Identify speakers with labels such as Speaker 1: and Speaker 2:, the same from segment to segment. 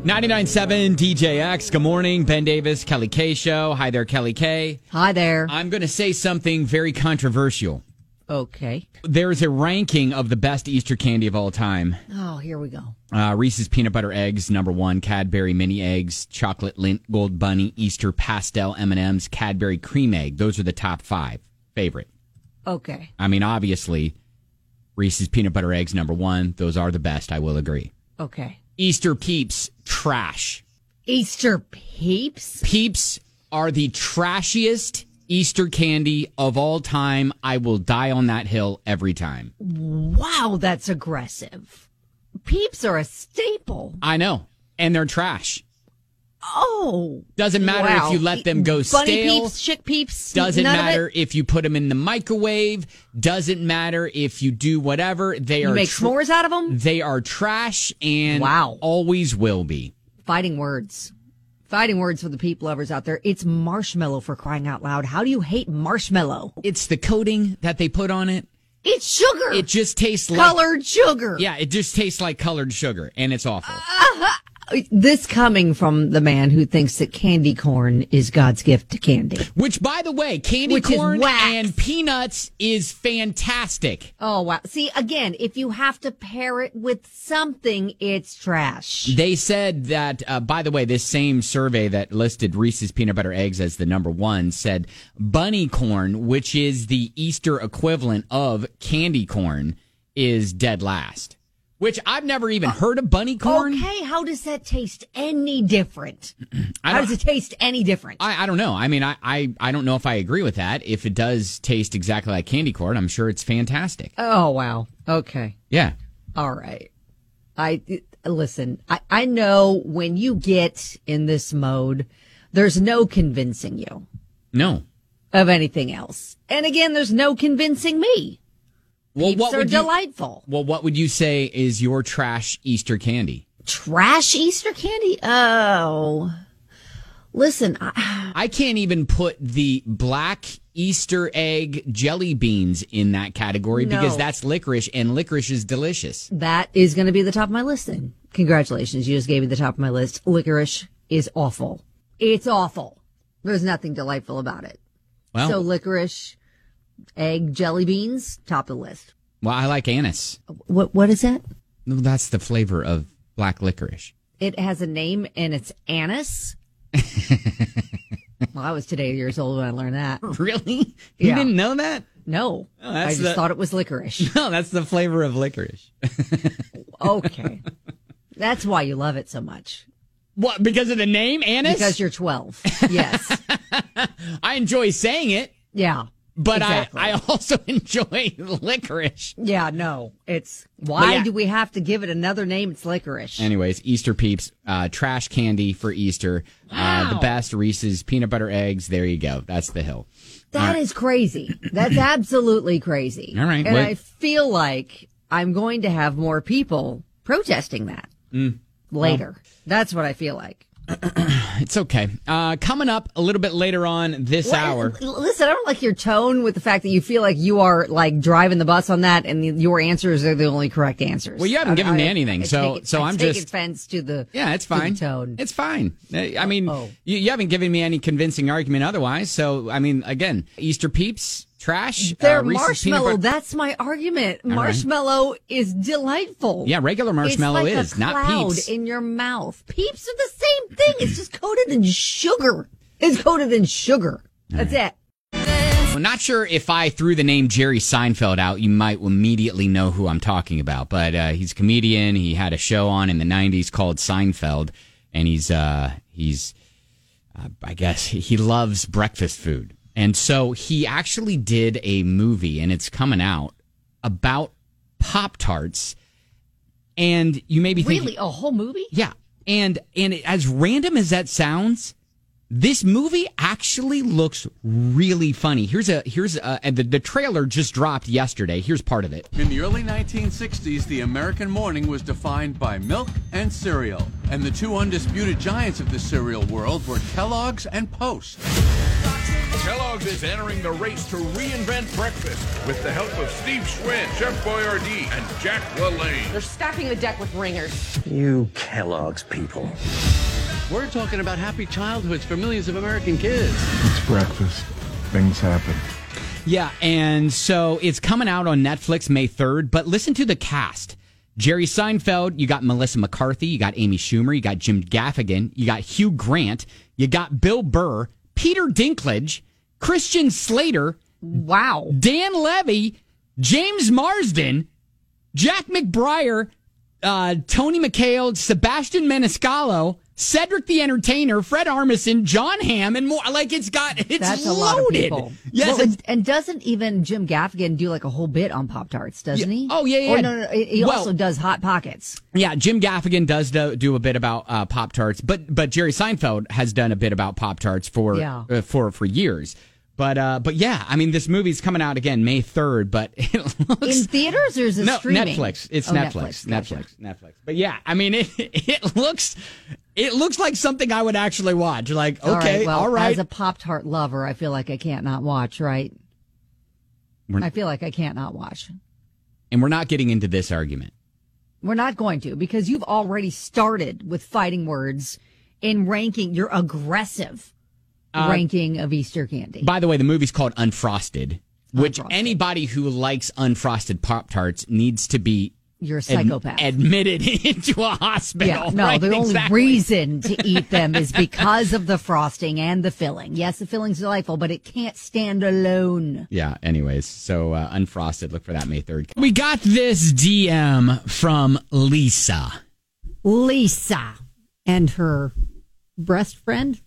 Speaker 1: 99.7 DJX. Good morning. Ben Davis, Kelly K Show. Hi there, Kelly K.
Speaker 2: Hi there.
Speaker 1: I'm going to say something very controversial.
Speaker 2: Okay.
Speaker 1: There's a ranking of the best Easter candy of all time.
Speaker 2: Oh, here we go.
Speaker 1: Reese's Peanut Butter Eggs, number one. Cadbury Mini Eggs, Chocolate Lindt Gold Bunny, Easter Pastel M&Ms, Cadbury Cream Egg. Those are the top 5 favorite.
Speaker 2: Okay.
Speaker 1: I mean, obviously, Reese's Peanut Butter Eggs, number one. Those are the best, I will agree.
Speaker 2: Okay.
Speaker 1: Easter Peeps, trash.
Speaker 2: Easter Peeps?
Speaker 1: Peeps are the trashiest Easter candy of all time. I will die on that hill every time.
Speaker 2: Wow, that's aggressive. Peeps are a staple.
Speaker 1: I know. And they're trash.
Speaker 2: Oh.
Speaker 1: Doesn't matter if you let them go
Speaker 2: Bunny
Speaker 1: stale.
Speaker 2: Peeps, chick Peeps.
Speaker 1: Doesn't
Speaker 2: none
Speaker 1: matter
Speaker 2: of
Speaker 1: if you put them in the microwave. Doesn't matter if you do whatever. They
Speaker 2: you
Speaker 1: are
Speaker 2: make s'mores out of them?
Speaker 1: They are trash and
Speaker 2: Wow.
Speaker 1: always will be.
Speaker 2: Fighting words. Fighting words for the peep lovers out there. It's marshmallow, for crying out loud. How do you hate marshmallow?
Speaker 1: It's the coating that they put on it.
Speaker 2: It's sugar.
Speaker 1: It just tastes like
Speaker 2: colored sugar.
Speaker 1: Yeah, it just tastes like colored sugar, and it's awful.
Speaker 2: This coming from the man who thinks that candy corn is God's gift to candy.
Speaker 1: Which, by the way, candy
Speaker 2: Which is
Speaker 1: corn
Speaker 2: wax.
Speaker 1: and peanuts is fantastic.
Speaker 2: Oh, wow. See, again, if you have to pair it with something, it's trash.
Speaker 1: They said that, by the way, this same survey that listed Reese's Peanut Butter Eggs as the number one said bunny corn, which is the Easter equivalent of candy corn, is dead last. Which I've never even heard of bunny corn.
Speaker 2: Okay, how does that taste any different? How does it taste any different?
Speaker 1: I don't know. I mean, I don't know if I agree with that. If it does taste exactly like candy corn, I'm sure it's fantastic.
Speaker 2: Oh, wow. Okay.
Speaker 1: Yeah.
Speaker 2: All right. Listen, I know when you get in this mode, there's no convincing you.
Speaker 1: No.
Speaker 2: Of anything else. And again, there's no convincing me.
Speaker 1: Well,
Speaker 2: Peeps are delightful.
Speaker 1: Well, what would you say is your trash Easter candy?
Speaker 2: Trash Easter candy? Oh. Listen,
Speaker 1: I can't even put the black Easter egg jelly beans in that category because that's licorice, and licorice is delicious.
Speaker 2: That is going to be the top of my list then. Congratulations. You just gave me the top of my list. Licorice is awful. It's awful. There's nothing delightful about it.
Speaker 1: Well,
Speaker 2: so licorice, egg, jelly beans, top of the list.
Speaker 1: Well, I like anise.
Speaker 2: What is that?
Speaker 1: No, that's the flavor of black licorice.
Speaker 2: It has a name and it's anise? Well, I was today years old when I learned that.
Speaker 1: Really? You didn't know that?
Speaker 2: No. I just thought it was licorice.
Speaker 1: No, that's the flavor of licorice.
Speaker 2: Okay. That's why you love it so much.
Speaker 1: What, because of the name, anise?
Speaker 2: Because you're 12. Yes.
Speaker 1: I enjoy saying it.
Speaker 2: Yeah.
Speaker 1: But
Speaker 2: exactly.
Speaker 1: I also enjoy licorice.
Speaker 2: Yeah, no. It's why do we have to give it another name? It's licorice.
Speaker 1: Anyways, Easter Peeps, trash candy for Easter.
Speaker 2: Wow.
Speaker 1: The best Reese's Peanut Butter Eggs. There you go. That's the hill.
Speaker 2: That is crazy. That's absolutely crazy.
Speaker 1: All right.
Speaker 2: And I feel like I'm going to have more people protesting that later. Well, that's what I feel like.
Speaker 1: It's okay. Coming up a little bit later on this hour.
Speaker 2: Listen, I don't like your tone with the fact that you feel like you are like driving the bus on that, and your answers are the only correct answers.
Speaker 1: Well, you haven't given me anything, so I'm just
Speaker 2: taking offense to the
Speaker 1: it's fine.
Speaker 2: To the tone.
Speaker 1: It's fine. I mean, you haven't given me any convincing argument otherwise. So I mean, again, Easter Peeps. Trash.
Speaker 2: They're marshmallow. That's my argument. All marshmallow is delightful.
Speaker 1: Yeah, regular marshmallow
Speaker 2: it's like
Speaker 1: is, not Peeps.
Speaker 2: In your mouth. Peeps are the same thing. It's just coated in sugar. It's coated in sugar. That's it.
Speaker 1: I'm not sure if I threw the name Jerry Seinfeld out, you might immediately know who I'm talking about. But he's a comedian. He had a show on in the 90s called Seinfeld. And he's I guess, he loves breakfast food. And so he actually did a movie, and it's coming out, about Pop-Tarts. And you may be thinking...
Speaker 2: Really? A whole movie?
Speaker 1: Yeah. And as random as that sounds, this movie actually looks really funny. And the trailer just dropped yesterday. Here's part of it.
Speaker 3: In the early 1960s, the American morning was defined by milk and cereal. And the two undisputed giants of the cereal world were Kellogg's and Post.
Speaker 4: Kellogg's is entering the race to reinvent breakfast with the help of Steve Schwinn, Chef Boyardee, and Jack LaLanne.
Speaker 5: They're stacking the deck with ringers.
Speaker 6: You Kellogg's people.
Speaker 3: We're talking about happy childhoods for millions of American kids.
Speaker 7: It's breakfast. Things happen.
Speaker 1: Yeah, and so it's coming out on Netflix May 3rd, but listen to the cast. Jerry Seinfeld, you got Melissa McCarthy, you got Amy Schumer, you got Jim Gaffigan, you got Hugh Grant, you got Bill Burr, Peter Dinklage, Christian Slater,
Speaker 2: Wow.
Speaker 1: Dan Levy, James Marsden, Jack McBrayer, Tony McHale, Sebastian Maniscalco, Cedric the Entertainer, Fred Armisen, John Hamm, and more. Like, it's
Speaker 2: That's
Speaker 1: loaded.
Speaker 2: a lot of people.
Speaker 1: Yes.
Speaker 2: Well, and doesn't even Jim Gaffigan do like a whole bit on Pop-Tarts, doesn't he?
Speaker 1: Oh, yeah.
Speaker 2: Or no, he also does Hot Pockets.
Speaker 1: Yeah, Jim Gaffigan does do a bit about Pop-Tarts, but Jerry Seinfeld has done a bit about Pop-Tarts for years. But yeah, I mean, this movie's coming out again May 3rd, but it looks...
Speaker 2: In theaters or is it streaming?
Speaker 1: Netflix. It's
Speaker 2: Oh,
Speaker 1: Netflix.
Speaker 2: Gotcha.
Speaker 1: Netflix. But yeah, I mean, it looks like something I would actually watch. Like, okay, all right.
Speaker 2: As a Pop-Tart lover, I feel like I can't not watch, right? I feel like I can't not watch.
Speaker 1: And we're not getting into this argument.
Speaker 2: We're not going to, because you've already started with fighting words in ranking your aggressive ranking of Easter candy.
Speaker 1: By the way, the movie's called Unfrosted, which anybody who likes unfrosted Pop-Tarts needs to be
Speaker 2: You're a psychopath.
Speaker 1: Admitted into a hospital.
Speaker 2: Yeah, no,
Speaker 1: right?
Speaker 2: the only
Speaker 1: Exactly.
Speaker 2: reason to eat them is because of the frosting and the filling. Yes, the filling's delightful, but it can't stand alone.
Speaker 1: Yeah, anyways, so Unfrosted, look for that May 3rd. We got this DM from Lisa.
Speaker 2: Lisa and her breast friend.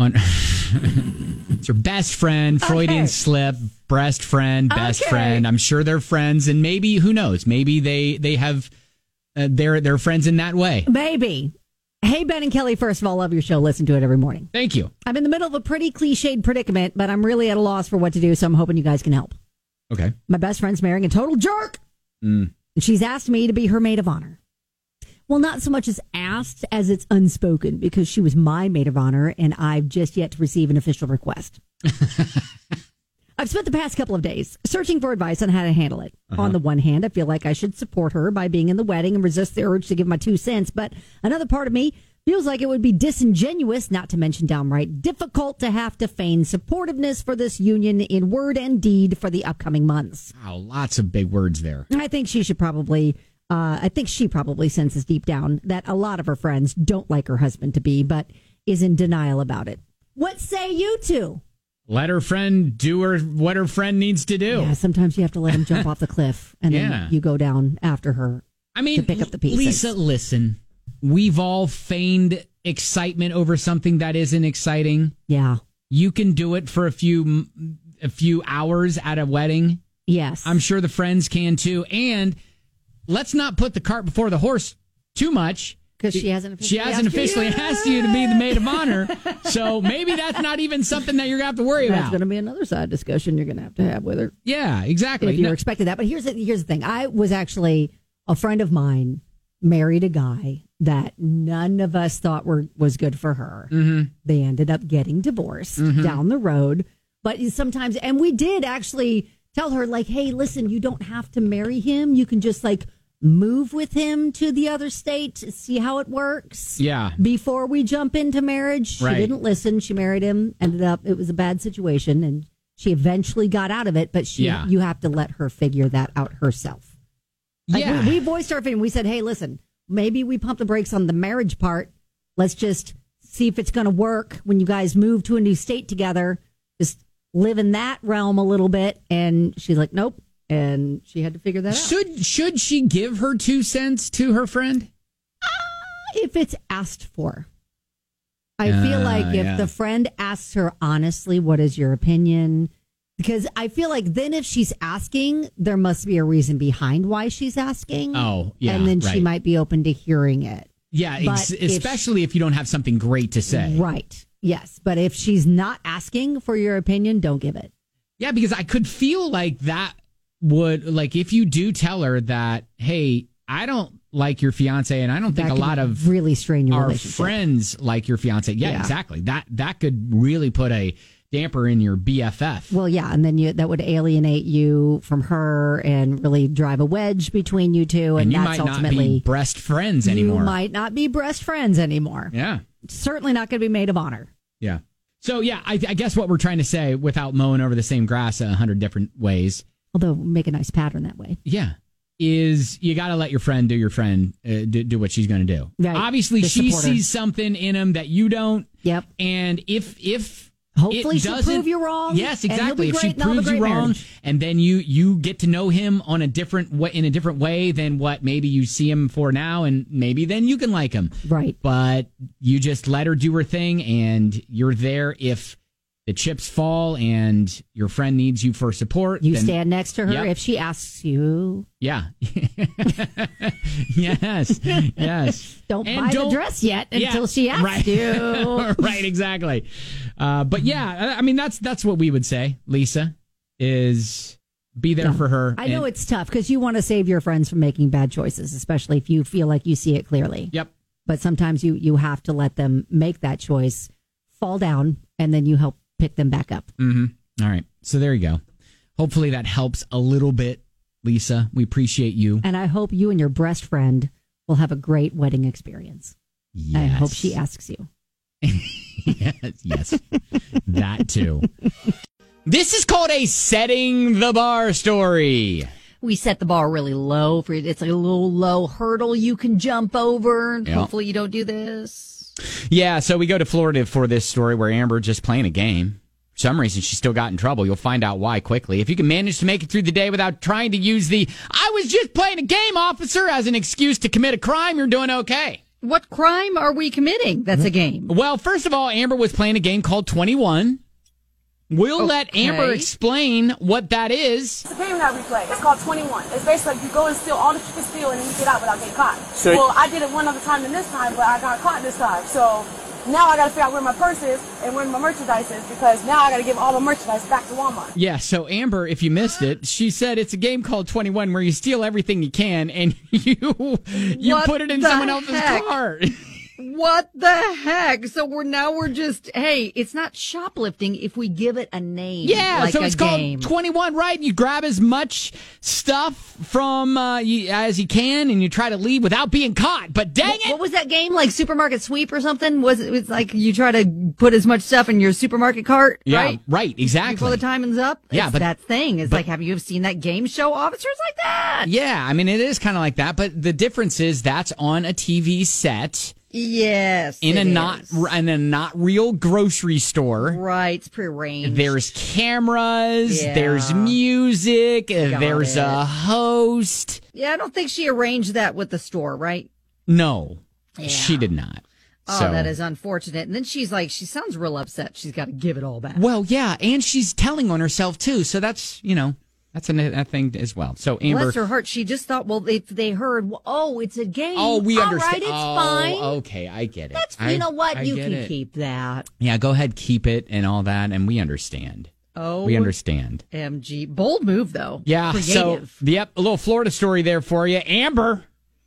Speaker 1: It's her best friend, Freudian slip, breast friend, best friend. I'm sure they're friends, and maybe, who knows, maybe they have, they're friends in that way.
Speaker 8: Maybe. Hey, Ben and Kelly, first of all, love your show. Listen to it every morning.
Speaker 1: Thank you.
Speaker 8: I'm in the middle of a pretty cliched predicament, but I'm really at a loss for what to do, so I'm hoping you guys can help.
Speaker 1: Okay.
Speaker 8: My best friend's marrying a total jerk. And she's asked me to be her maid of honor. Well, not so much as asked as it's unspoken, because she was my maid of honor and I've just yet to receive an official request. I've spent the past couple of days searching for advice on how to handle it. On the one hand, I feel like I should support her by being in the wedding and resist the urge to give my 2 cents. But another part of me feels like it would be disingenuous, not to mention downright difficult, to have to feign supportiveness for this union in word and deed for the upcoming months.
Speaker 1: Wow, lots of big words there.
Speaker 8: I think she probably senses deep down that a lot of her friends don't like her husband to be, but is in denial about it. What say you two?
Speaker 1: Let her friend do what her friend needs to do.
Speaker 8: Yeah, sometimes you have to let him jump off the cliff, and
Speaker 1: Yeah.
Speaker 8: then you go down after her.
Speaker 1: I mean,
Speaker 8: to pick up the pieces.
Speaker 1: Lisa, listen, we've all feigned excitement over something that isn't exciting.
Speaker 8: Yeah.
Speaker 1: You can do it for a few hours at a wedding.
Speaker 8: Yes.
Speaker 1: I'm sure the friends can too. And let's not put the cart before the horse too much.
Speaker 8: Because she hasn't
Speaker 1: officially asked you to be the maid of honor. So maybe that's not even something that you're going to have to worry
Speaker 8: That's
Speaker 1: about.
Speaker 8: going to be another side discussion you're going to have with her.
Speaker 1: Yeah, exactly.
Speaker 8: If you're expecting that. But here's the thing. I was actually, a friend of mine married a guy that none of us thought was good for her. Mm-hmm. They ended up getting divorced down the road. But sometimes, and we did actually tell her, like, hey, listen, you don't have to marry him. You can just, like, move with him to the other state to see how it works.
Speaker 1: Yeah.
Speaker 8: Before we jump into marriage. She
Speaker 1: Right.
Speaker 8: didn't listen. She married him. It was a bad situation, and she eventually got out of it. But you have to let her figure that out herself. Like,
Speaker 1: Yeah.
Speaker 8: we voiced our opinion. We said, hey, listen, maybe we pump the brakes on the marriage part. Let's just see if it's going to work when you guys move to a new state together. Just live in that realm a little bit. And she's like, nope. And she had to figure that out.
Speaker 1: Should she give her 2 cents to her friend?
Speaker 8: If it's asked for. I feel like if the friend asks her honestly, what is your opinion? Because I feel like then if she's asking, there must be a reason behind why she's asking.
Speaker 1: Oh, yeah.
Speaker 8: And then she
Speaker 1: right.
Speaker 8: might be open to hearing it.
Speaker 1: Yeah,
Speaker 8: But
Speaker 1: especially if you don't have something great to say.
Speaker 8: Right. Yes. But if she's not asking for your opinion, don't give it.
Speaker 1: Yeah, because I could feel like that would, like, if you do tell her that, hey, I don't like your fiance, and I don't think
Speaker 8: That
Speaker 1: a
Speaker 8: could
Speaker 1: lot of
Speaker 8: really strain your
Speaker 1: our
Speaker 8: relationship.
Speaker 1: friends like your fiance. Yeah,
Speaker 8: Yeah.
Speaker 1: exactly. That could really put a damper in your BFF.
Speaker 8: Well, yeah, and then that would alienate you from her and really drive a wedge between you two, and
Speaker 1: you
Speaker 8: that's
Speaker 1: might
Speaker 8: ultimately
Speaker 1: not be breast friends anymore.
Speaker 8: You might not be breast friends anymore.
Speaker 1: Yeah.
Speaker 8: Certainly not going to be maid of honor.
Speaker 1: Yeah. So, yeah, I guess what we're trying to say, without mowing over the same grass 100 different ways.
Speaker 8: Although, make a nice pattern that way.
Speaker 1: Yeah. Is you got to let your friend do what she's going to do.
Speaker 8: Right.
Speaker 1: Obviously,
Speaker 8: Just
Speaker 1: she
Speaker 8: support her.
Speaker 1: sees something in him that you don't.
Speaker 8: Yep.
Speaker 1: And if
Speaker 8: hopefully
Speaker 1: it
Speaker 8: she'll
Speaker 1: doesn't
Speaker 8: prove you wrong.
Speaker 1: Yes,
Speaker 8: and he'll
Speaker 1: exactly.
Speaker 8: be
Speaker 1: If
Speaker 8: great
Speaker 1: she
Speaker 8: and they'll have a
Speaker 1: proves you
Speaker 8: great
Speaker 1: wrong,
Speaker 8: marriage.
Speaker 1: and then you get to know him on a different way, in a different way than what maybe you see him for now, and maybe then you can like him.
Speaker 8: Right.
Speaker 1: But you just let her do her thing, and you're there if the chips fall and your friend needs you for support.
Speaker 8: You
Speaker 1: then,
Speaker 8: stand next to her
Speaker 1: Yep.
Speaker 8: if she asks you.
Speaker 1: Yeah. Yes.
Speaker 8: Don't
Speaker 1: And
Speaker 8: buy the dress yet until she asks
Speaker 1: right.
Speaker 8: you.
Speaker 1: Right, exactly. But yeah, I mean, that's what we would say, Lisa, is be there for her.
Speaker 8: I know it's tough because you want to save your friends from making bad choices, especially if you feel like you see it clearly.
Speaker 1: Yep.
Speaker 8: But sometimes you have to let them make that choice, fall down, and then you help pick them back up.
Speaker 1: Mm-hmm. All right. So there you go. Hopefully that helps a little bit, Lisa. We appreciate you.
Speaker 8: And I hope you and your breast friend will have a great wedding experience.
Speaker 1: Yes.
Speaker 8: I hope she asks you.
Speaker 1: yes. That too. This is called a setting the bar story.
Speaker 2: We set the bar really low for it. It's like a little low hurdle you can jump over.
Speaker 1: Yep.
Speaker 2: Hopefully you don't do this.
Speaker 1: Yeah, so we go to Florida for this story where Amber just playing a game. For some reason, she still got in trouble. You'll find out why quickly. If you can manage to make it through the day without trying to use the "I was just playing a game, officer" as an excuse to commit a crime, you're doing okay.
Speaker 2: What crime are we committing? That's a game.
Speaker 1: Well, first of all, Amber was playing a game called 21. We'll let Amber explain what that is.
Speaker 9: It's a game that we play. It's called 21. It's basically like you go and steal all that you can steal and then you get out without getting caught. Well, I did it one other time than this time, but I got caught this time. So now I got to figure out where my purse is and where my merchandise is because now I got to give all the merchandise back to Walmart.
Speaker 1: Yeah, so Amber, if you missed it, she said it's a game called 21 where you steal everything you can and you put it in someone else's car.
Speaker 2: What the heck? So we're just, hey, it's not shoplifting if we give it a name.
Speaker 1: Yeah,
Speaker 2: like
Speaker 1: so it's
Speaker 2: game.
Speaker 1: called 21, right? You grab as much stuff from as you can and you try to leave without being caught. But dang it!
Speaker 2: What was that game? Like Supermarket Sweep or something? It was like you try to put as much stuff in your supermarket cart,
Speaker 1: Yeah, right, exactly.
Speaker 2: Before the timing's up?
Speaker 1: Yeah,
Speaker 2: it's
Speaker 1: but
Speaker 2: that thing. It's like, have you seen that game show Officers like that?
Speaker 1: Yeah, I mean, it is kind of like that, but the difference is that's on a TV set.
Speaker 2: Yes,
Speaker 1: in a not real grocery store.
Speaker 2: Right, it's prearranged.
Speaker 1: There's cameras, there's music, there's a host.
Speaker 2: Yeah, I don't think she arranged that with the store, right?
Speaker 1: No, she did not.
Speaker 2: Oh, that is unfortunate. And then she sounds real upset. She's got to give it all back.
Speaker 1: Well, yeah, and she's telling on herself too. So that's, that's a thing as well. So Amber,
Speaker 2: bless her heart, she just thought, well, if they heard, it's a game.
Speaker 1: Oh, we understand.
Speaker 2: All right, it's fine.
Speaker 1: Okay, I get it.
Speaker 2: You know what? You can
Speaker 1: it.
Speaker 2: keep that.
Speaker 1: Yeah, go ahead, keep it and all that, and we understand.
Speaker 2: Oh,
Speaker 1: we understand.
Speaker 2: MG, bold move though.
Speaker 1: Yeah.
Speaker 2: Creative.
Speaker 1: So, a little Florida story there for you. Amber,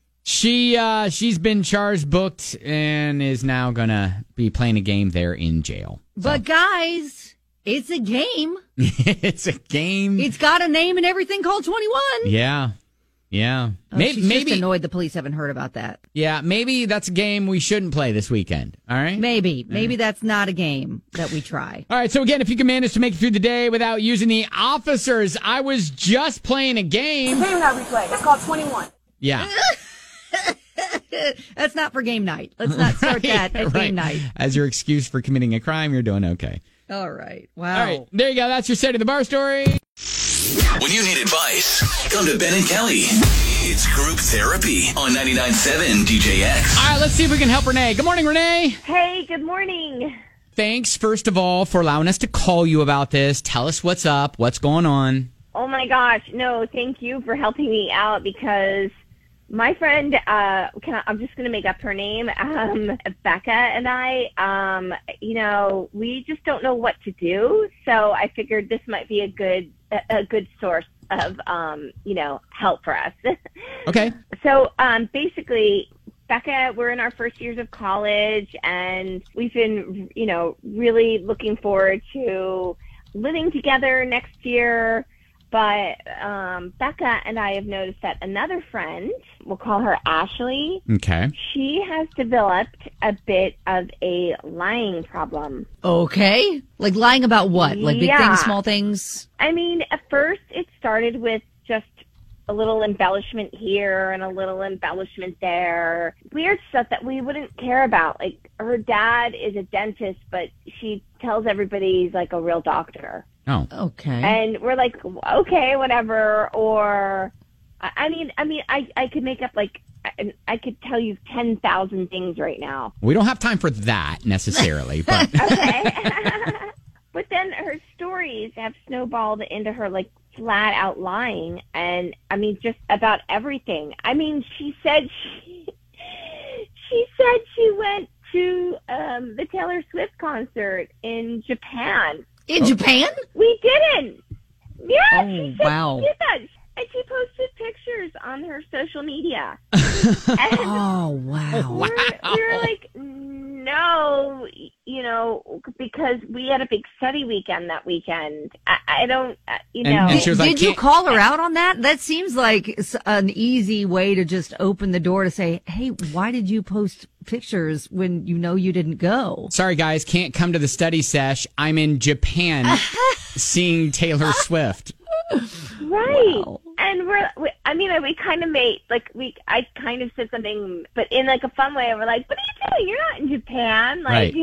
Speaker 1: she's been charged, booked, and is now gonna be playing a game there in jail.
Speaker 2: But guys. It's a game.
Speaker 1: It's a game.
Speaker 2: It's got a name and everything called 21.
Speaker 1: Yeah.
Speaker 2: Oh, she's just annoyed the police haven't heard about that.
Speaker 1: Yeah, maybe that's a game we shouldn't play this weekend. All right?
Speaker 2: Maybe that's not a game that we try.
Speaker 1: All right, so again, if you can manage to make it through the day without using the officers, I was just playing a game.
Speaker 9: It's a game that we play. It's called 21.
Speaker 1: Yeah.
Speaker 2: That's not for game night. Let's not start that at game night.
Speaker 1: As your excuse for committing a crime, you're doing okay.
Speaker 2: All right. Wow.
Speaker 1: All right. There you go. That's your set of the bar story.
Speaker 10: When you need advice, come to Ben and Kelly. It's group therapy on 99.7 DJX.
Speaker 1: All right. Let's see if we can help Renee. Good morning, Renee.
Speaker 11: Hey, good morning.
Speaker 1: Thanks, first of all, for allowing us to call you about this. Tell us what's up. What's going on?
Speaker 11: Oh, my gosh. No, thank you for helping me out because my friend, I'm just going to make up her name, Becca and I, we just don't know what to do. So I figured this might be a good source of, help for us.
Speaker 1: Okay.
Speaker 11: So basically, Becca, we're in our first years of college, and we've been, really looking forward to living together next year. But Becca and I have noticed that another friend, we'll call her Ashley.
Speaker 1: Okay.
Speaker 11: She has developed a bit of a lying problem.
Speaker 2: Okay. Like lying about what? Like big things, small things?
Speaker 11: I mean, at first it started with just a little embellishment here and a little embellishment there. Weird stuff that we wouldn't care about. Like, her dad is a dentist, but she tells everybody he's like a real doctor.
Speaker 1: Oh.
Speaker 2: Okay.
Speaker 11: And we're like, okay, whatever. Or, I mean, I could make up I could tell you 10,000 things right now.
Speaker 1: We don't have time for that necessarily, but.
Speaker 11: Okay. But then her stories have snowballed into her flat out lying. And I mean, just about everything. I mean, she said she went to the Taylor Swift concert in Japan.
Speaker 2: In Japan?
Speaker 11: We didn't. Yeah,
Speaker 2: oh,
Speaker 11: she said
Speaker 2: wow.
Speaker 11: she did that. And she posted pictures on her social media.
Speaker 2: Oh, wow.
Speaker 11: We were like, no, because we had a big study weekend that weekend. I don't,
Speaker 1: And she was like,
Speaker 2: did you call her out on that? That seems like an easy way to just open the door to say, hey, why did you post pictures when you didn't go?
Speaker 1: Sorry, guys, can't come to the study sesh. I'm in Japan seeing Taylor Swift.
Speaker 11: Right.
Speaker 2: Wow.
Speaker 11: And we kind of made, I kind of said something, but in a fun way. We're like, what are you doing? You're not in Japan.
Speaker 1: Right.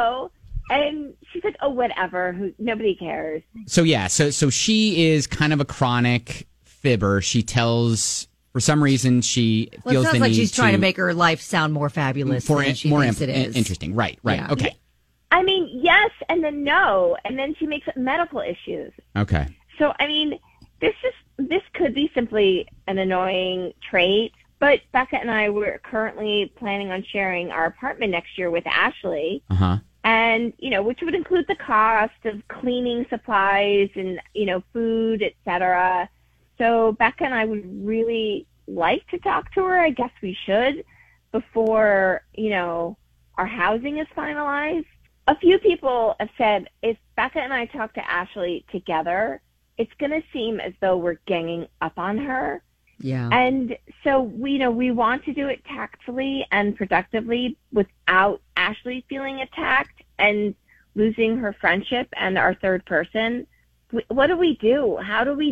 Speaker 11: And she's like, oh, whatever. Nobody cares.
Speaker 1: So, yeah. So she is kind of a chronic fibber. She tells, for some reason, she feels
Speaker 2: it sounds
Speaker 1: the
Speaker 2: like
Speaker 1: need
Speaker 2: she's trying to make her life sound more fabulous than she thinks it is.
Speaker 1: Interesting. Right.
Speaker 2: Yeah.
Speaker 1: Okay.
Speaker 11: I mean, yes, and then no. And then she makes up medical issues.
Speaker 1: Okay.
Speaker 11: So, I mean, this could be simply an annoying trait, but Becca and I were currently planning on sharing our apartment next year with Ashley.
Speaker 1: Uh-huh.
Speaker 11: And, which would include the cost of cleaning supplies and, food, etc. So Becca and I would really like to talk to her. I guess we should before, our housing is finalized. A few people have said if Becca and I talk to Ashley together, it's going to seem as though we're ganging up on her.
Speaker 2: Yeah.
Speaker 11: And so we want to do it tactfully and productively without Ashley feeling attacked and losing her friendship and our third person. What do we do? How do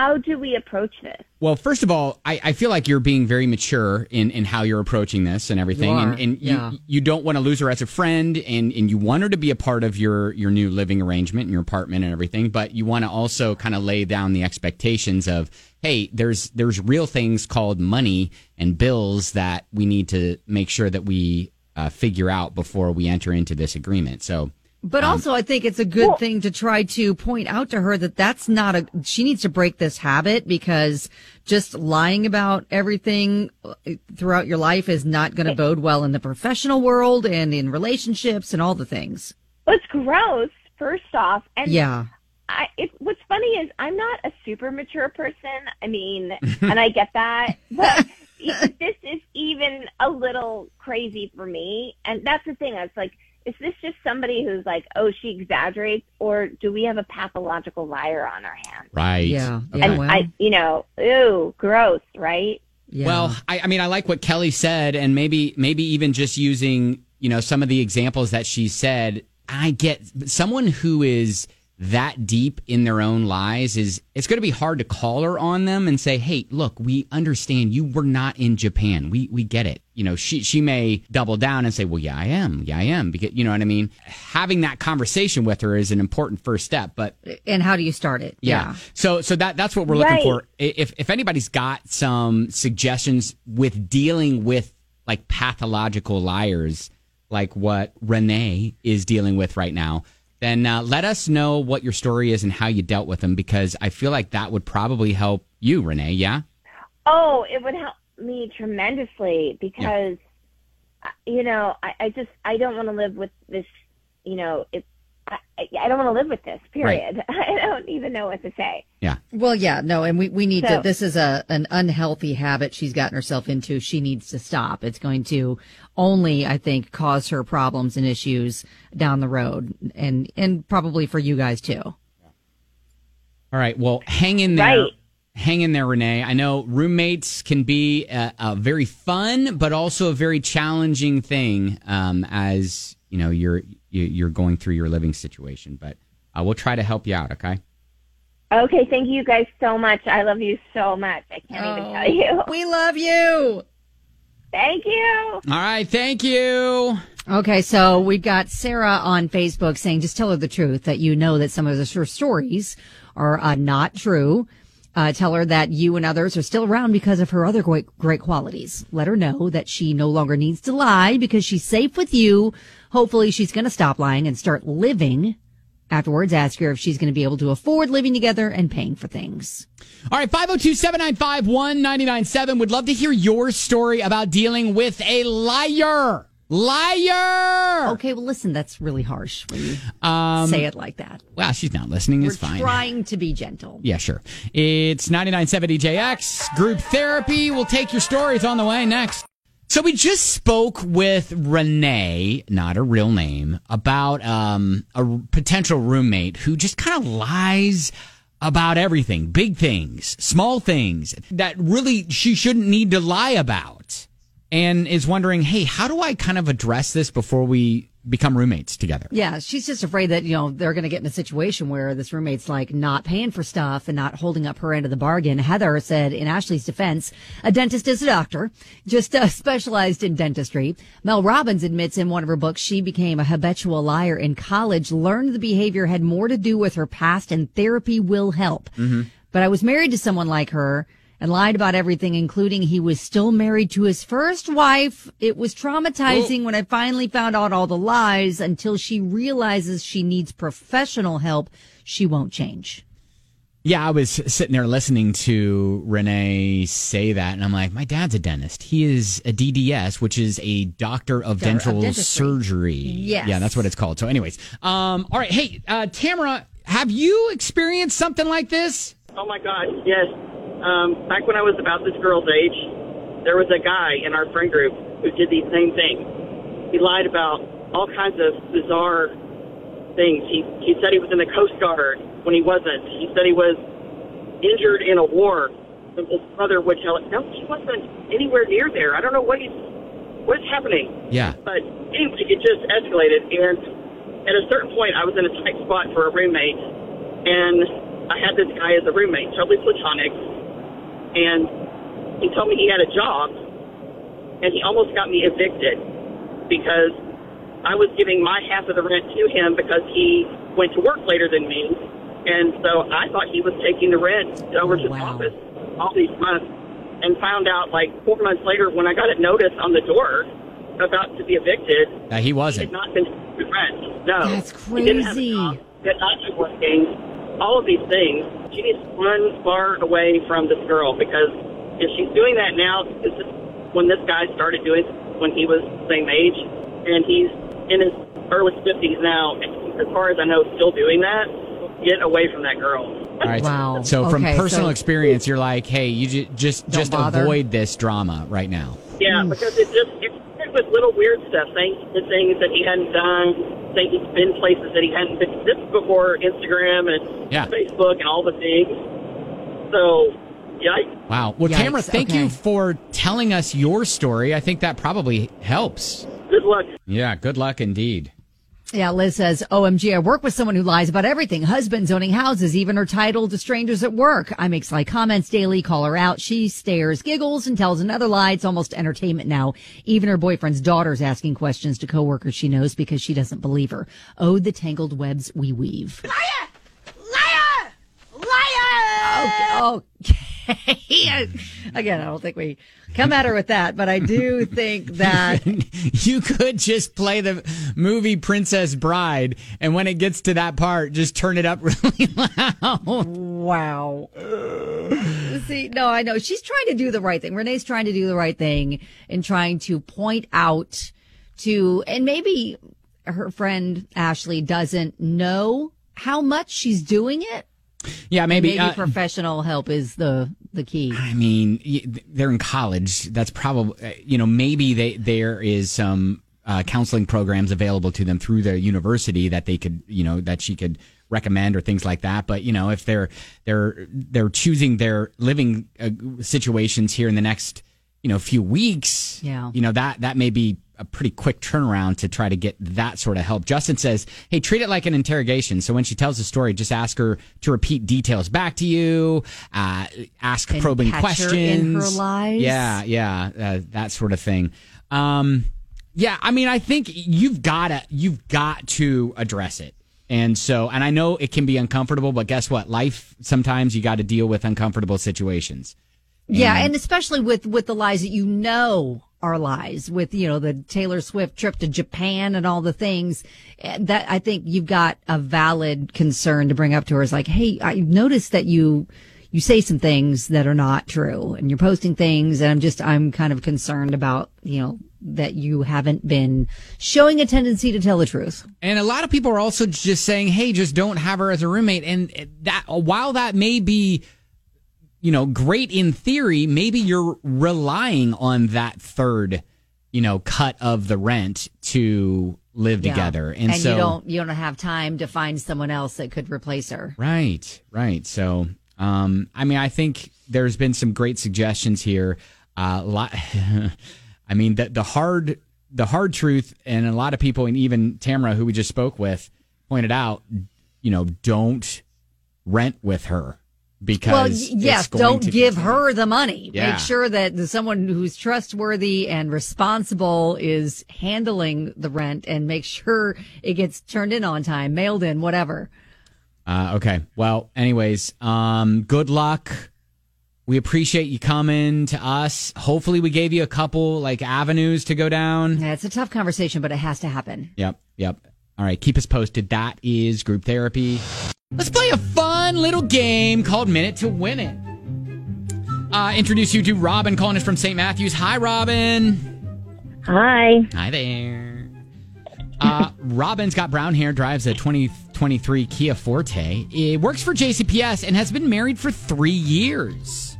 Speaker 11: we approach this?
Speaker 1: Well, first of all, I feel like you're being very mature in how you're approaching this and everything. You don't want to lose her as a friend, and you want her to be a part of your new living arrangement and your apartment and everything, but you want to also kind of lay down the expectations of, hey, there's real things called money and bills that we need to make sure that we figure out before we enter into this agreement. So.
Speaker 2: But also, I think it's a good thing to try to point out to her that that's not she needs to break this habit, because just lying about everything throughout your life is not going to bode well in the professional world and in relationships and all the things.
Speaker 11: Well, it's gross, first off. And
Speaker 2: yeah.
Speaker 11: What's funny is I'm not a super mature person. I mean, and I get that, but this is even a little crazy for me. And that's the thing. It's like, is this just somebody who's like, oh, she exaggerates, or do we have a pathological liar on our hands?
Speaker 1: Right.
Speaker 2: Yeah.
Speaker 1: Okay.
Speaker 11: And ew, gross, right?
Speaker 2: Yeah.
Speaker 1: Well, I mean, I like what Kelly said, and maybe even just using, some of the examples that she said. I get someone who is that deep in their own lies it's going to be hard to call her on them and say, hey, look, we understand you were not in Japan. We get it. She may double down and say, well, yeah, I am. Because, you know what I mean? Having that conversation with her is an important first step. But
Speaker 2: and how do you start it?
Speaker 1: Yeah. So that's what we're looking for. If anybody's got some suggestions with dealing with like pathological liars, like what Renee is dealing with right now, then let us know what your story is and how you dealt with them, because I feel like that would probably help you, Renee, yeah?
Speaker 11: Oh, it would help me tremendously, because, I don't want to live with this, I don't want to live with this, period. Right. I don't even know what to say.
Speaker 1: Yeah.
Speaker 2: Well, yeah, no, and we need to, this is an unhealthy habit she's gotten herself into. She needs to stop. It's going to only, I think, cause her problems and issues down the road, and probably for you guys too.
Speaker 1: All right. Well, hang in there. Right. Hang in there, Renee. I know roommates can be a very fun, but also a very challenging thing as you know you're going through your living situation. But we'll try to help you out. Okay.
Speaker 11: Okay. Thank you guys so much. I love you so much. I can't even tell you.
Speaker 2: We love you.
Speaker 11: Thank you.
Speaker 1: All right. Thank you.
Speaker 2: Okay, so we've got Sarah on Facebook saying, just tell her the truth, that you know that some of her stories are not true. Tell her that you and others are still around because of her other great qualities. Let her know that she no longer needs to lie because she's safe with you. Hopefully she's going to stop lying and start living. Afterwards, ask her if she's going to be able to afford living together and paying for things.
Speaker 1: All right, 502-795-1997. Would love to hear your story about dealing with a liar. Liar!
Speaker 2: Okay, well, listen, that's really harsh when you say it like that.
Speaker 1: Well, she's not listening. It's fine.
Speaker 2: We're trying to be gentle.
Speaker 1: Yeah, sure. It's 99.7 DJX. Group Therapy. We'll take your stories on the way next. So we just spoke with Renee, not a real name, about a potential roommate who just kind of lies about everything. Big things, small things that really she shouldn't need to lie about. And is wondering, hey, how do I kind of address this before we become roommates together?
Speaker 2: Yeah, she's just afraid that, they're going to get in a situation where this roommate's like not paying for stuff and not holding up her end of the bargain. Heather said in Ashley's defense, a dentist is a doctor, just specialized in dentistry. Mel Robbins admits in one of her books she became a habitual liar in college, learned the behavior had more to do with her past and therapy will help. Mm-hmm. But I was married to someone like her and lied about everything, including he was still married to his first wife. It was traumatizing when I finally found out all the lies. Until she realizes she needs professional help, she won't change.
Speaker 1: Yeah, I was sitting there listening to Renee say that, and I'm like, my dad's a dentist. He is a DDS, which is a doctor of dental surgery.
Speaker 2: Yes.
Speaker 1: Yeah, that's what it's called. So anyways, all right. Hey, Tamara, have you experienced something like this?
Speaker 12: Oh, my God, yes. Back when I was about this girl's age, there was a guy in our friend group who did the same thing. He lied about all kinds of bizarre things. He said he was in the Coast Guard when he wasn't. He said he was injured in a war. His brother would tell him, no, he wasn't anywhere near there. I don't know what's happening.
Speaker 1: Yeah.
Speaker 12: But anyway, it just escalated. And at a certain point, I was in a tight spot for a roommate. And I had this guy as a roommate, totally platonic. And he told me he had a job, and he almost got me evicted because I was giving my half of the rent to him because he went to work later than me. And so I thought he was taking the rent over to the office all these months, and found out like 4 months later when I got a notice on the door about to be evicted.
Speaker 1: He wasn't.
Speaker 12: He had not been taking rent. No.
Speaker 2: That's crazy.
Speaker 12: He didn't have a job. He had not been working. All of these things. She needs to run far away from this girl, because if she's doing that now, this is when this guy started doing it when he was the same age, and he's in his early 50s now, and as far as I know, still doing that. Get away from that girl.
Speaker 1: All right.
Speaker 2: Wow.
Speaker 1: So from personal experience, you're like, hey, you just avoid this drama right now.
Speaker 12: Yeah, because it's with little weird stuff, things that he hadn't done, saying he's been places that he hadn't been. This is before Instagram and Facebook and all the things. So, yikes.
Speaker 1: Wow. Well, Tamara, thank you for telling us your story. I think that probably helps.
Speaker 12: Good luck.
Speaker 1: Yeah, good luck indeed.
Speaker 2: Yeah, Liz says, OMG, I work with someone who lies about everything. Husbands owning houses, even her title to strangers at work. I make sly comments daily, call her out. She stares, giggles, and tells another lie. It's almost entertainment now. Even her boyfriend's daughter's asking questions to coworkers she knows because she doesn't believe her. Oh, the tangled webs we weave.
Speaker 5: Liar! Liar! Liar!
Speaker 2: Okay. Again, I don't think we come at her with that, but I do think that
Speaker 1: you could just play the movie Princess Bride, and when it gets to that part, just turn it up really loud.
Speaker 2: Wow. See, no, I know she's trying to do the right thing. Renee's trying to do the right thing and trying to point out to, and maybe her friend Ashley doesn't know how much she's doing it.
Speaker 1: Yeah, maybe
Speaker 2: professional help is the key.
Speaker 1: I mean, they're in college. That's probably, maybe there is some counseling programs available to them through their university that they could, that she could recommend or things like that. But, if they're choosing their living situations here in the next, few weeks, that may be a pretty quick turnaround to try to get that sort of help. Justin says, hey, treat it like an interrogation. So when she tells a story, just ask her to repeat details back to you, ask probing questions.
Speaker 2: In her lies.
Speaker 1: Yeah, that sort of thing. Yeah, I mean, I think you've got to address it. And I know it can be uncomfortable, but guess what? Life, sometimes you got to deal with uncomfortable situations.
Speaker 2: And especially with the lies that are lies, with, the Taylor Swift trip to Japan and all the things that I think you've got a valid concern to bring up to her. Is like, hey, I noticed that you say some things that are not true and you're posting things. And I'm kind of concerned about, that you haven't been showing a tendency to tell the truth.
Speaker 1: And a lot of people are also just saying, hey, just don't have her as a roommate. And that, while that may be, great in theory, maybe you're relying on that third, cut of the rent to live together. And so
Speaker 2: you don't have time to find someone else that could replace her.
Speaker 1: Right. So, I think there's been some great suggestions here. I mean, the hard truth, and a lot of people, and even Tamara, who we just spoke with, pointed out, don't rent with her. Because
Speaker 2: don't give her the money.
Speaker 1: Yeah.
Speaker 2: Make sure that someone who's trustworthy and responsible is handling the rent, and make sure it gets turned in on time, mailed in, whatever.
Speaker 1: Okay. Well, anyways, good luck. We appreciate you coming to us. Hopefully we gave you a couple avenues to go down.
Speaker 2: Yeah, it's a tough conversation, but it has to happen.
Speaker 1: Yep. All right. Keep us posted. That is Group Therapy. Let's play a fun little game called Minute to Win It. Introduce you to Robin, calling us from St. Matthews. Hi, Robin.
Speaker 13: Hi.
Speaker 1: Hi there. Robin's got brown hair, drives a 2023 Kia Forte. It works for JCPS and has been married for 3 years.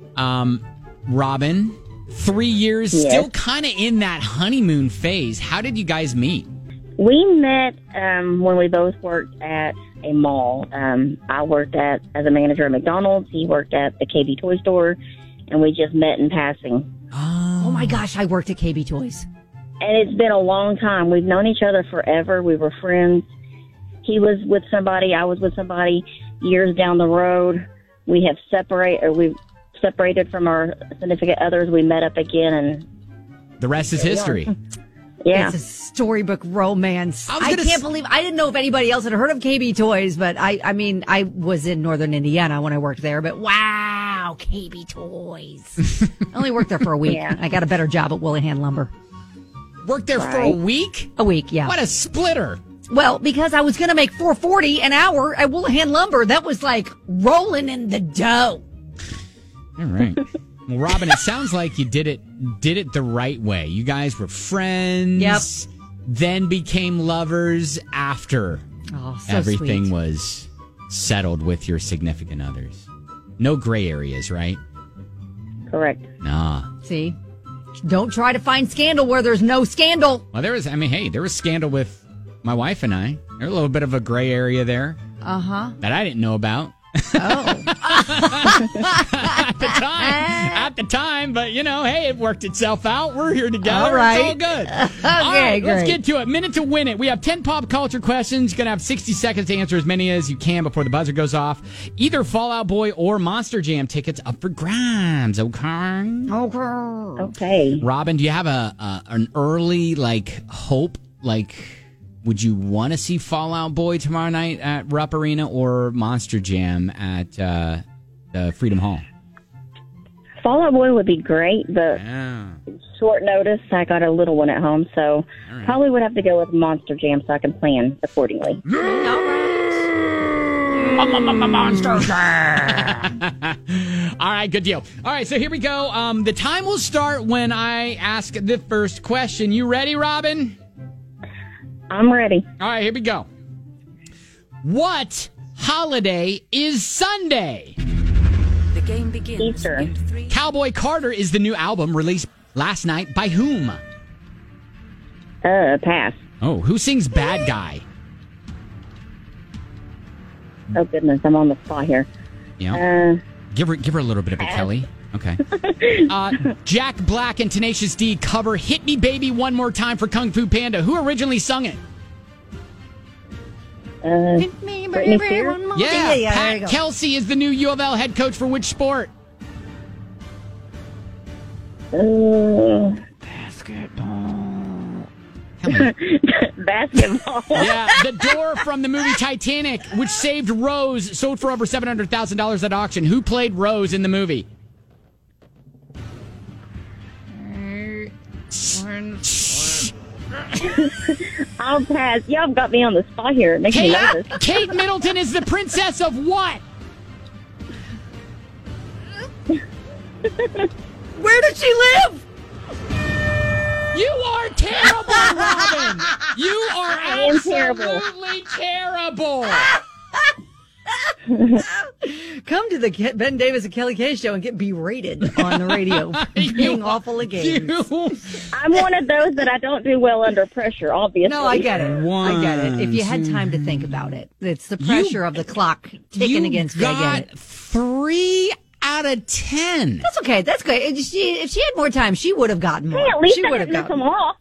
Speaker 1: Robin, 3 years, still kind of in that honeymoon phase. How did you guys meet?
Speaker 13: We met when we both worked at a mall. I worked as a manager at McDonald's. He worked at the KB Toy Store, and we just met in passing.
Speaker 2: Oh my gosh, I worked at KB Toys.
Speaker 13: And it's been a long time. We've known each other forever. We were friends. He was with somebody. I was with somebody. Years down the road, we've separated from our significant others. We met up again, and
Speaker 1: the rest is history.
Speaker 13: Yeah.
Speaker 2: It's a storybook romance. I can't believe, I didn't know if anybody else had heard of KB Toys, but I was in Northern Indiana when I worked there, but wow, KB Toys. I only worked there for a week.
Speaker 13: Yeah.
Speaker 2: I got a better job at Willingham Lumber.
Speaker 1: Worked there for a week?
Speaker 2: A week, yeah.
Speaker 1: What a splitter.
Speaker 2: Well, because I was going to make $4.40 an hour at Willingham Lumber. That was like rolling in the dough.
Speaker 1: All right. Well, Robin, it sounds like you did it the right way. You guys were friends.
Speaker 2: Yep.
Speaker 1: Then became lovers after everything
Speaker 2: sweet.
Speaker 1: Was settled with your significant others. No gray areas, right?
Speaker 13: Correct.
Speaker 1: Nah.
Speaker 2: See? Don't try to find scandal where there's no scandal.
Speaker 1: Well, there was scandal with my wife and I. There's a little bit of a gray area there.
Speaker 2: Uh-huh.
Speaker 1: That I didn't know about.
Speaker 2: Oh.
Speaker 1: At the time, but hey, it worked itself out. We're here together.
Speaker 2: All right.
Speaker 1: It's all good.
Speaker 2: Okay,
Speaker 1: all right,
Speaker 2: great.
Speaker 1: Let's get to it. Minute to win it. We have 10 pop culture questions. You're going to have 60 seconds to answer as many as you can before the buzzer goes off. Either Fall Out Boy or Monster Jam tickets up for grabs.
Speaker 13: Okay.
Speaker 1: Robin, do you have an early hope? Would you want to see Fall Out Boy tomorrow night at Rupp Arena or Monster Jam at the Freedom Hall?
Speaker 13: Fall Out Boy would be great, but short notice. I got a little one at home, so probably would have to go with Monster Jam so I can plan accordingly.
Speaker 1: Monster Jam! All right, good deal. All right, so here we go. The time will start when I ask the first question. You ready, Robin?
Speaker 13: I'm ready.
Speaker 1: All right, here we go. What holiday is Sunday?
Speaker 14: The game begins.
Speaker 13: Easter.
Speaker 1: Cowboy Carter is the new album released last night by whom?
Speaker 13: Pass.
Speaker 1: Oh, who sings Bad Guy?
Speaker 13: Oh, goodness, I'm on the spot here.
Speaker 1: Yeah. Give her a little bit of it, Kelly. Okay. Jack Black and Tenacious D cover Hit Me Baby One More Time for Kung Fu Panda. Who originally sung it?
Speaker 2: Hit me, baby, one more.
Speaker 1: Yeah,
Speaker 2: there you
Speaker 1: Pat
Speaker 2: go.
Speaker 1: Kelsey is the new U of L head coach for which sport?
Speaker 13: Basketball.
Speaker 1: Yeah, the door from the movie Titanic, which saved Rose, sold for over $700,000 at auction. Who played Rose in the movie?
Speaker 13: I'll pass. Y'all got me on the spot here. It makes me nervous.
Speaker 1: Kate Middleton is the princess of what?
Speaker 2: Where does she live?
Speaker 1: You are terrible, Robin. You are
Speaker 13: am terrible.
Speaker 1: absolutely terrible.
Speaker 2: Come to the Ben Davis and Kelly K show and get berated on the radio for being awful at games.
Speaker 13: I'm one of those that I don't do well under pressure, obviously.
Speaker 2: No, I get it. I get it. If you had time to think about it, it's the pressure of the clock ticking against you. I get it.
Speaker 1: 3 out of 10.
Speaker 2: That's okay. That's good. If she had more time, she would have gotten more.
Speaker 13: Hey, at least
Speaker 2: she
Speaker 13: I
Speaker 2: would have
Speaker 13: didn't miss
Speaker 2: gotten
Speaker 13: them all.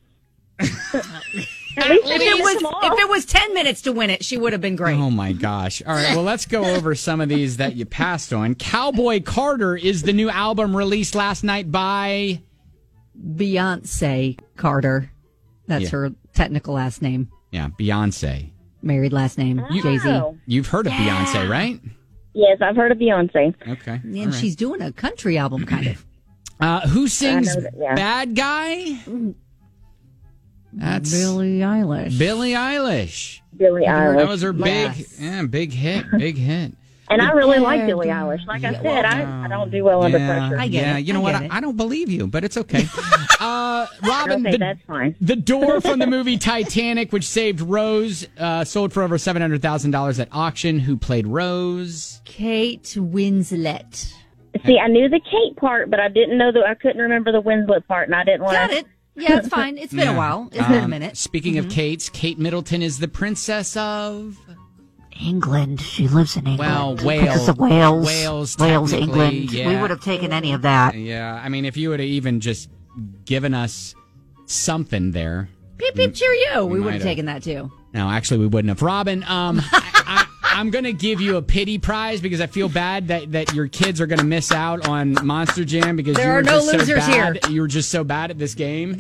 Speaker 2: If it was 10 minutes to win it, she would have been great.
Speaker 1: Oh my gosh. All right, well, let's go over some of these that you passed on. Cowboy Carter is the new album released last night by
Speaker 2: Beyonce Carter. That's her technical last name.
Speaker 1: Yeah, Beyonce.
Speaker 2: Married last name, Jay-Z.
Speaker 1: You've heard of Beyonce, right?
Speaker 13: Yes, I've heard of Beyonce.
Speaker 1: Okay.
Speaker 2: And she's doing a country album, kind of.
Speaker 1: Who sings Bad Guy? That's
Speaker 2: Billie Eilish.
Speaker 1: Billie Eilish. That was her big hit. Big hit.
Speaker 13: And I really like Billie Eilish. Like I said, I don't do well under pressure.
Speaker 2: I get it.
Speaker 1: You know what? I don't believe you, but it's okay. Robin,
Speaker 13: that's fine.
Speaker 1: The door from the movie Titanic, which saved Rose, sold for over $700,000 at auction. Who played Rose?
Speaker 2: Kate Winslet.
Speaker 13: See, I knew the Kate part, but I didn't know I couldn't remember the Winslet part, and I didn't want to.
Speaker 2: Got it. Yeah, it's fine. It's been a while. It's been a minute.
Speaker 1: Speaking of Kates, Kate Middleton is the princess of
Speaker 2: England. She lives in England.
Speaker 1: Well, Wales.
Speaker 2: Because of Wales. Wales, England.
Speaker 1: Yeah.
Speaker 2: We would have taken any of that.
Speaker 1: Yeah, I mean, if you would have even just given us something there.
Speaker 2: Peep, peep, cheerio. We would have
Speaker 1: have
Speaker 2: taken that too.
Speaker 1: No, actually, we wouldn't have. Robin, I'm going to give you a pity prize because I feel bad that your kids are going to miss out on Monster Jam because
Speaker 2: there are no losers here.
Speaker 1: You were just so bad at this game.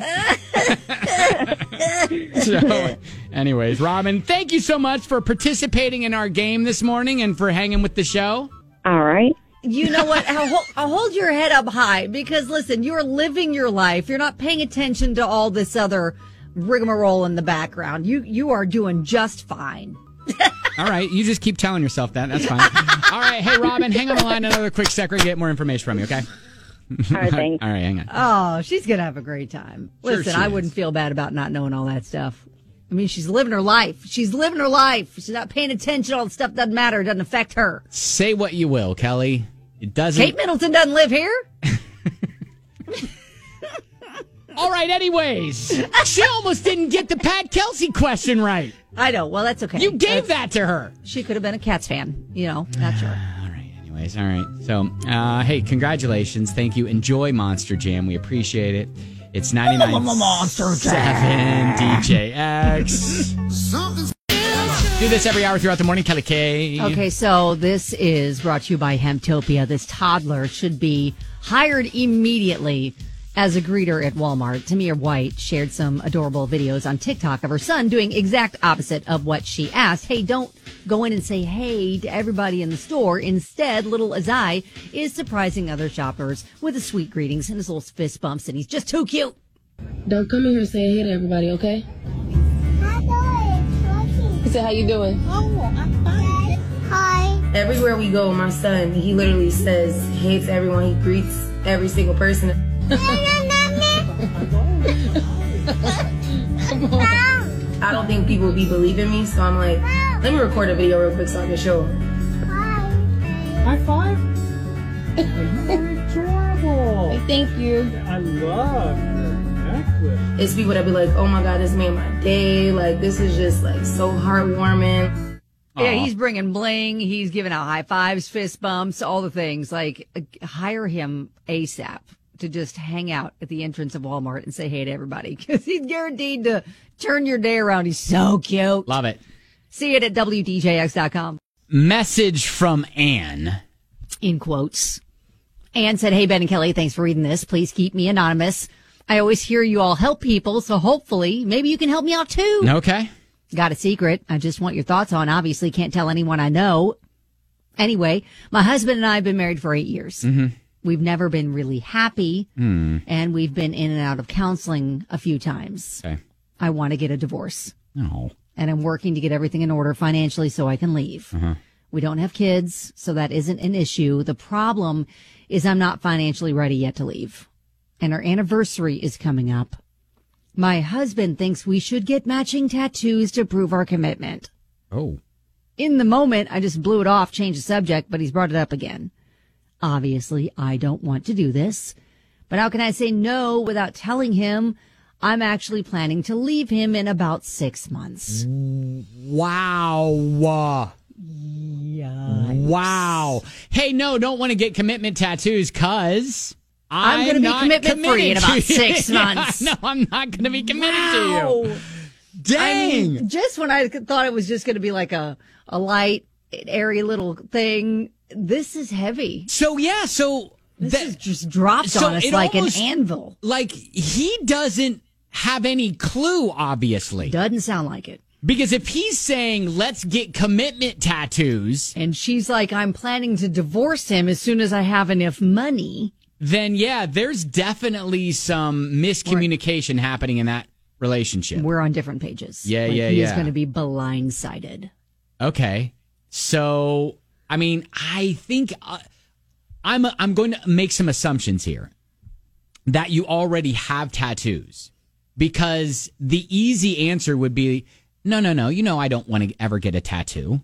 Speaker 1: So, anyways, Robin, thank you so much for participating in our game this morning and for hanging with the show.
Speaker 13: All right.
Speaker 2: You know what? I'll hold your head up high because, listen, you're living your life. You're not paying attention to all this other rigmarole in the background. You are doing just fine.
Speaker 1: All right, you just keep telling yourself that. That's fine. All right, hey, Robin, hang on the line another quick second to get more information from you, okay?
Speaker 13: All right, thanks.
Speaker 1: All right, hang on.
Speaker 2: Oh, she's going to have a great time.
Speaker 1: Sure
Speaker 2: Listen,
Speaker 1: she
Speaker 2: I
Speaker 1: is.
Speaker 2: wouldn't feel bad about not knowing all that stuff. I mean, she's living her life. She's living her life. She's not paying attention. All the stuff doesn't matter. It doesn't affect her.
Speaker 1: Say what you will, Kelly. It doesn't.
Speaker 2: Kate Middleton doesn't live here.
Speaker 1: All right, anyways. She almost didn't get the Pat Kelsey question right.
Speaker 2: I know. Well, that's okay.
Speaker 1: You gave that to her.
Speaker 2: She could have been a Cats fan. You know, not sure.
Speaker 1: Anyways, all right. So, hey, congratulations. Thank you. Enjoy Monster Jam. We appreciate it. It's 99.7 DJX. Do this every hour throughout the morning, Kelly K.
Speaker 2: Okay, so this is brought to you by Hemtopia. This toddler should be hired immediately as a greeter at Walmart. Tamir White shared some adorable videos on TikTok of her son doing exact opposite of what she asked. Hey, don't go in and say hey to everybody in the store. Instead, little Azai is surprising other shoppers with his sweet greetings and his little fist bumps, and he's just too cute.
Speaker 15: Don't come in here saying hey to everybody, okay? He said, how you doing?
Speaker 5: Oh, I'm fine. Hi.
Speaker 15: Everywhere we go, my son, he literally says hey to everyone. He greets every single person. I don't think people will be believing me, so I'm like, let me record a video real quick so I can show them.
Speaker 16: High five? You're adorable.
Speaker 15: Thank you.
Speaker 16: I love your necklace.
Speaker 15: It's people that be like, oh my God, this made my day. Like, this is just like so heartwarming.
Speaker 2: Yeah, he's bringing bling. He's giving out high fives, fist bumps, all the things. Like, hire him ASAP to just hang out at the entrance of Walmart and say hey to everybody, because he's guaranteed to turn your day around. He's so cute.
Speaker 1: Love it.
Speaker 2: See it at WDJX.com.
Speaker 1: Message from Anne.
Speaker 2: In quotes. Anne said, hey, Ben and Kelly, thanks for reading this. Please keep me anonymous. I always hear you all help people, so hopefully maybe you can help me out too.
Speaker 1: Okay.
Speaker 2: Got a secret I just want your thoughts on. Obviously can't tell anyone I know. Anyway, my husband and I have been married for 8 years.
Speaker 1: Mm-hmm.
Speaker 2: We've never been really happy, and we've been in and out of counseling a few times.
Speaker 1: Okay.
Speaker 2: I want to get a divorce.
Speaker 1: No.
Speaker 2: And I'm working to get everything in order financially so I can leave. We don't have kids, so that isn't an issue. The problem is I'm not financially ready yet to leave. And our anniversary is coming up. My husband thinks we should get matching tattoos to prove our commitment.
Speaker 1: Oh.
Speaker 2: In the moment, I just blew it off, changed the subject, but he's brought it up again. Obviously, I don't want to do this. But how can I say no without telling him I'm actually planning to leave him in about 6 months?
Speaker 1: Wow.
Speaker 2: Yikes.
Speaker 1: Wow. Hey, no, don't want to get commitment tattoos because
Speaker 2: I'm going to be commitment free in about 6 months.
Speaker 1: No, I'm not going to be committed to you. Dang.
Speaker 2: I mean, just when I thought it was just going to be like a light, airy little thing, this is heavy.
Speaker 1: So, yeah,
Speaker 2: this is just dropped on us like an anvil.
Speaker 1: Like, he doesn't have any clue, obviously.
Speaker 2: Doesn't sound like it.
Speaker 1: Because if he's saying, let's get commitment tattoos.
Speaker 2: And she's like, I'm planning to divorce him as soon as I have enough money.
Speaker 1: Then, yeah, there's definitely some miscommunication happening in that relationship.
Speaker 2: We're on different pages.
Speaker 1: Yeah.
Speaker 2: He's going to be blindsided.
Speaker 1: Okay. So, I mean, I think I'm going to make some assumptions here that you already have tattoos, because the easy answer would be, no. You know, I don't want to ever get a tattoo,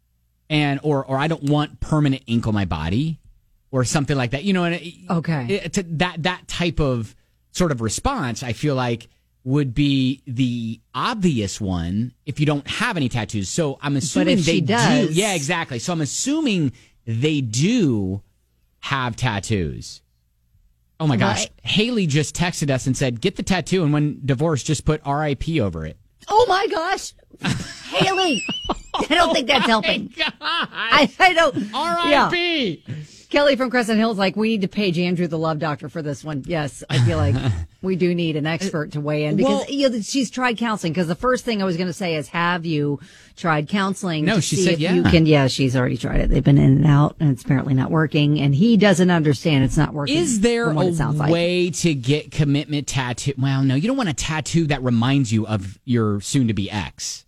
Speaker 1: or I don't want permanent ink on my body, or something like that. You know,
Speaker 2: okay,
Speaker 1: that type of sort of response, I feel like, would be the obvious one if you don't have any tattoos. So I'm assuming they do. Yeah, exactly. So I'm assuming they do have tattoos. Oh my gosh. Haley just texted us and said, get the tattoo, and when divorced, just put RIP over it.
Speaker 2: Oh my gosh. Haley. I don't think that's helping. I don't.
Speaker 1: RIP.
Speaker 2: Yeah. Kelly from Crescent Hills, like, we need to page Andrew the Love Doctor for this one. Yes, I feel like we do need an expert to weigh in, because she's tried counseling. Because the first thing I was going to say is, have you tried counseling?
Speaker 1: No, she said
Speaker 2: you can. Yeah, she's already tried it. They've been in and out, and it's apparently not working. And he doesn't understand it's not working.
Speaker 1: Is there a way to get commitment tattoo? Well, no, you don't want a tattoo that reminds you of your soon-to-be ex.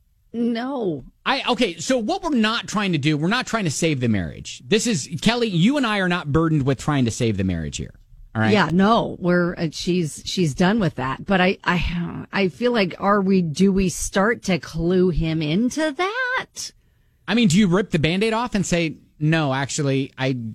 Speaker 2: No.
Speaker 1: Okay, so what we're not trying to do, we're not trying to save the marriage. This is, Kelly, you and I are not burdened with trying to save the marriage here. All right?
Speaker 2: Yeah, no, she's done with that. But I feel like, do we start to clue him into that?
Speaker 1: I mean, do you rip the Band-Aid off and say, no, actually,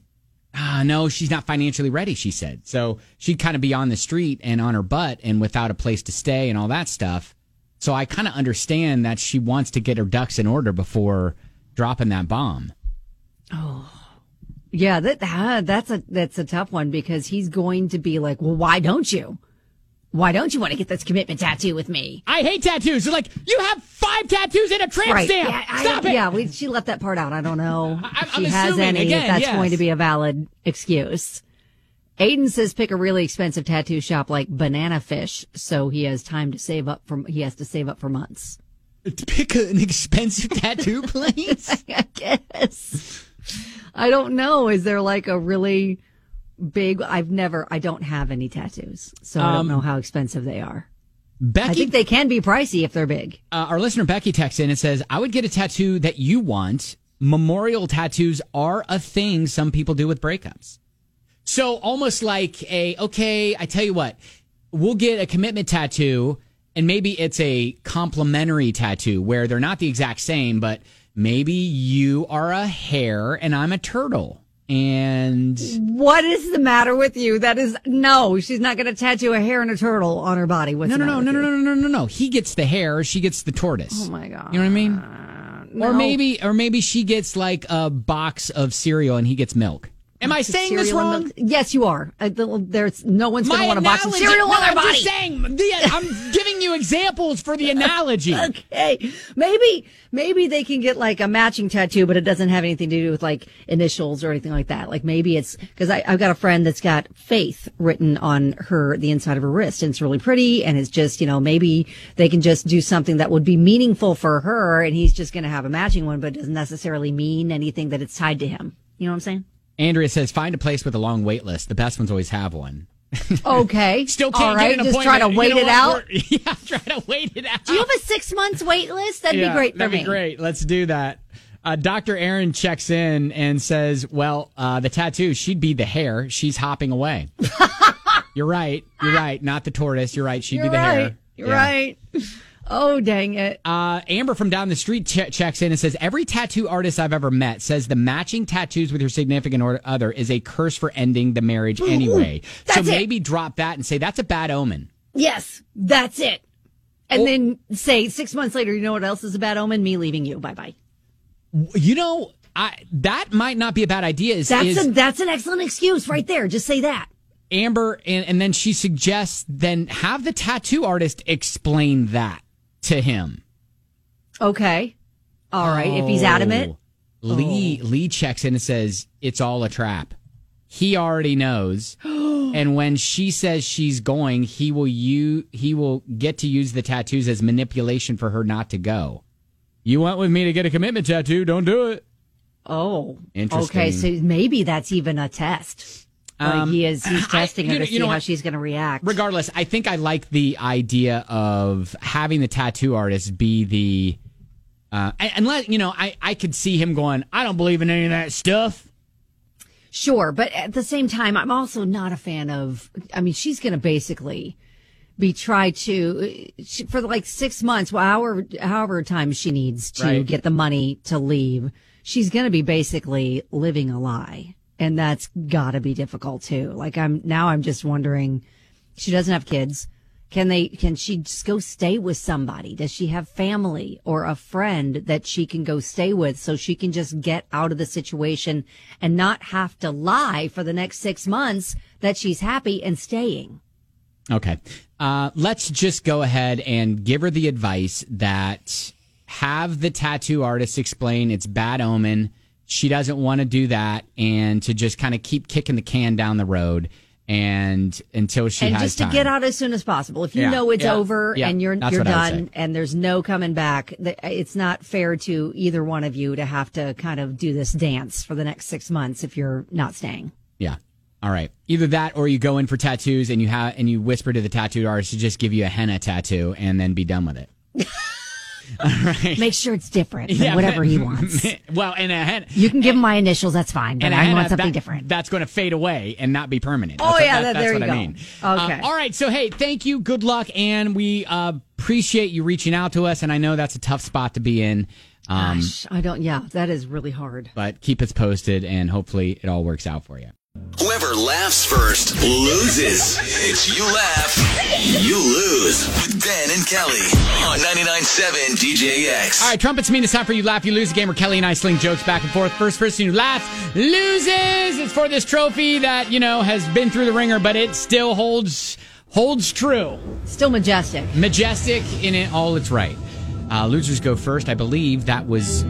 Speaker 1: no, she's not financially ready, she said. So she'd kind of be on the street and on her butt and without a place to stay and all that stuff. So I kind of understand that she wants to get her ducks in order before dropping that bomb.
Speaker 2: Oh, yeah, that's a tough one, because he's going to be like, well, why don't you? Why don't you want to get this commitment tattoo with me?
Speaker 1: I hate tattoos. They're like, you have 5 tattoos and a tramp stamp.
Speaker 2: Yeah,
Speaker 1: Stop it.
Speaker 2: Yeah, she left that part out. I don't know if she
Speaker 1: I'm
Speaker 2: has
Speaker 1: assuming,
Speaker 2: any.
Speaker 1: again,
Speaker 2: if that's
Speaker 1: yes.
Speaker 2: going to be a valid excuse. Aiden says pick a really expensive tattoo shop like Banana Fish, so he has time to save up he has to save up for months.
Speaker 1: Pick an expensive tattoo place?
Speaker 2: I guess. I don't know. Is there like a really big? I don't have any tattoos, so I don't know how expensive they are.
Speaker 1: Becky,
Speaker 2: I think they can be pricey if they're big.
Speaker 1: Our listener Becky texts in and says, I would get a tattoo that you want. Memorial tattoos are a thing some people do with breakups. So almost like I tell you what, we'll get a commitment tattoo, And maybe it's a complementary tattoo where they're not the exact same, but maybe you are a hare and I'm a turtle. And
Speaker 2: what is the matter with you? No, she's not going to tattoo a hare and a turtle on her body.
Speaker 1: No. He gets the hare, she gets the tortoise.
Speaker 2: Oh my God.
Speaker 1: You know what I mean?
Speaker 2: No.
Speaker 1: Or maybe she gets like a box of cereal and he gets milk. Am I saying this wrong?
Speaker 2: Yes, you are. There's no one's going to want to box of cereal on their body.
Speaker 1: I'm just saying. I'm giving you examples for the analogy.
Speaker 2: Okay, maybe they can get like a matching tattoo, but it doesn't have anything to do with like initials or anything like that. Like maybe it's because I've got a friend that's got Faith written on the inside of her wrist, and it's really pretty. And it's just maybe they can just do something that would be meaningful for her, and he's just going to have a matching one, but it doesn't necessarily mean anything that it's tied to him. You know what I'm saying?
Speaker 1: Andrea says, find a place with a long wait list. The best ones always have one.
Speaker 2: Okay.
Speaker 1: Still can't get an appointment.
Speaker 2: Just try to wait it out.
Speaker 1: Yeah, try to wait it out.
Speaker 2: Do you have a 6 months wait list? That'd be great for me.
Speaker 1: That'd be great. Let's do that. Dr. Aaron checks in and says, well, the tattoo, she'd be the hare. She's hopping away. You're right. Not the tortoise. You're right. She'd be the hare.
Speaker 2: You're right. Oh, dang it.
Speaker 1: Amber from down the street checks in and says, every tattoo artist I've ever met says the matching tattoos with your significant other is a curse for ending the marriage anyway. So maybe drop that and say that's a bad omen.
Speaker 2: Yes, that's it. And then say 6 months later, you know what else is a bad omen? Me leaving you. Bye-bye.
Speaker 1: That might not be a bad idea.
Speaker 2: That's an excellent excuse right there. Just say that.
Speaker 1: Amber, and then she suggests then have the tattoo artist explain that to him.
Speaker 2: Okay. All right. If he's adamant.
Speaker 1: Lee checks in and says it's all a trap. He already knows. And when she says she's going, he will get to use the tattoos as manipulation for her not to go. You went with me to get a commitment tattoo. Don't do it.
Speaker 2: Oh.
Speaker 1: Interesting.
Speaker 2: Okay. So maybe that's even a test. He's testing her to see how she's going to react.
Speaker 1: Regardless, I think I like the idea of having the tattoo artist be the, I could see him going, I don't believe in any of that stuff.
Speaker 2: Sure. But at the same time, I'm also not a fan of, she's going to basically be tried to, for like 6 months, however time she needs to get the money to leave, she's going to be basically living a lie. And that's gotta be difficult too. Like I'm just wondering, she doesn't have kids. Can she just go stay with somebody? Does she have family or a friend that she can go stay with so she can just get out of the situation and not have to lie for the next 6 months that she's happy and staying?
Speaker 1: Okay. Let's just go ahead and give her the advice that have the tattoo artist explain it's bad omen. She doesn't want to do that, and to just kind of keep kicking the can down the road and until she has time. And just
Speaker 2: to get out as soon as possible. If you know it's over and you're done and there's no coming back, it's not fair to either one of you to have to kind of do this dance for the next 6 months if you're not staying.
Speaker 1: Yeah. All right. Either that or you go in for tattoos and you whisper to the tattoo artist to just give you a henna tattoo and then be done with it. All right.
Speaker 2: Make sure it's different than whatever he wants.
Speaker 1: Well, and a henna.
Speaker 2: You can give him my initials, that's fine, but I want something different.
Speaker 1: That's going to fade away and not be permanent.
Speaker 2: That's
Speaker 1: there
Speaker 2: you
Speaker 1: what
Speaker 2: go.
Speaker 1: I mean.
Speaker 2: Okay.
Speaker 1: All right. So, hey, thank you. Good luck. And we appreciate you reaching out to us. And I know that's a tough spot to be in.
Speaker 2: Gosh, that is really hard.
Speaker 1: But keep us posted, and hopefully it all works out for you.
Speaker 10: Whoever laughs first loses. It's You Laugh, You Lose with Ben and Kelly on 99.7 DJX.
Speaker 1: All right, trumpets mean it's time for You Laugh, You Lose, a game where Kelly and I sling jokes back and forth. First person who laughs loses. It's for this trophy that, has been through the ringer, but it still holds true.
Speaker 2: Still majestic.
Speaker 1: Majestic in it all its right. Losers go first. I believe that was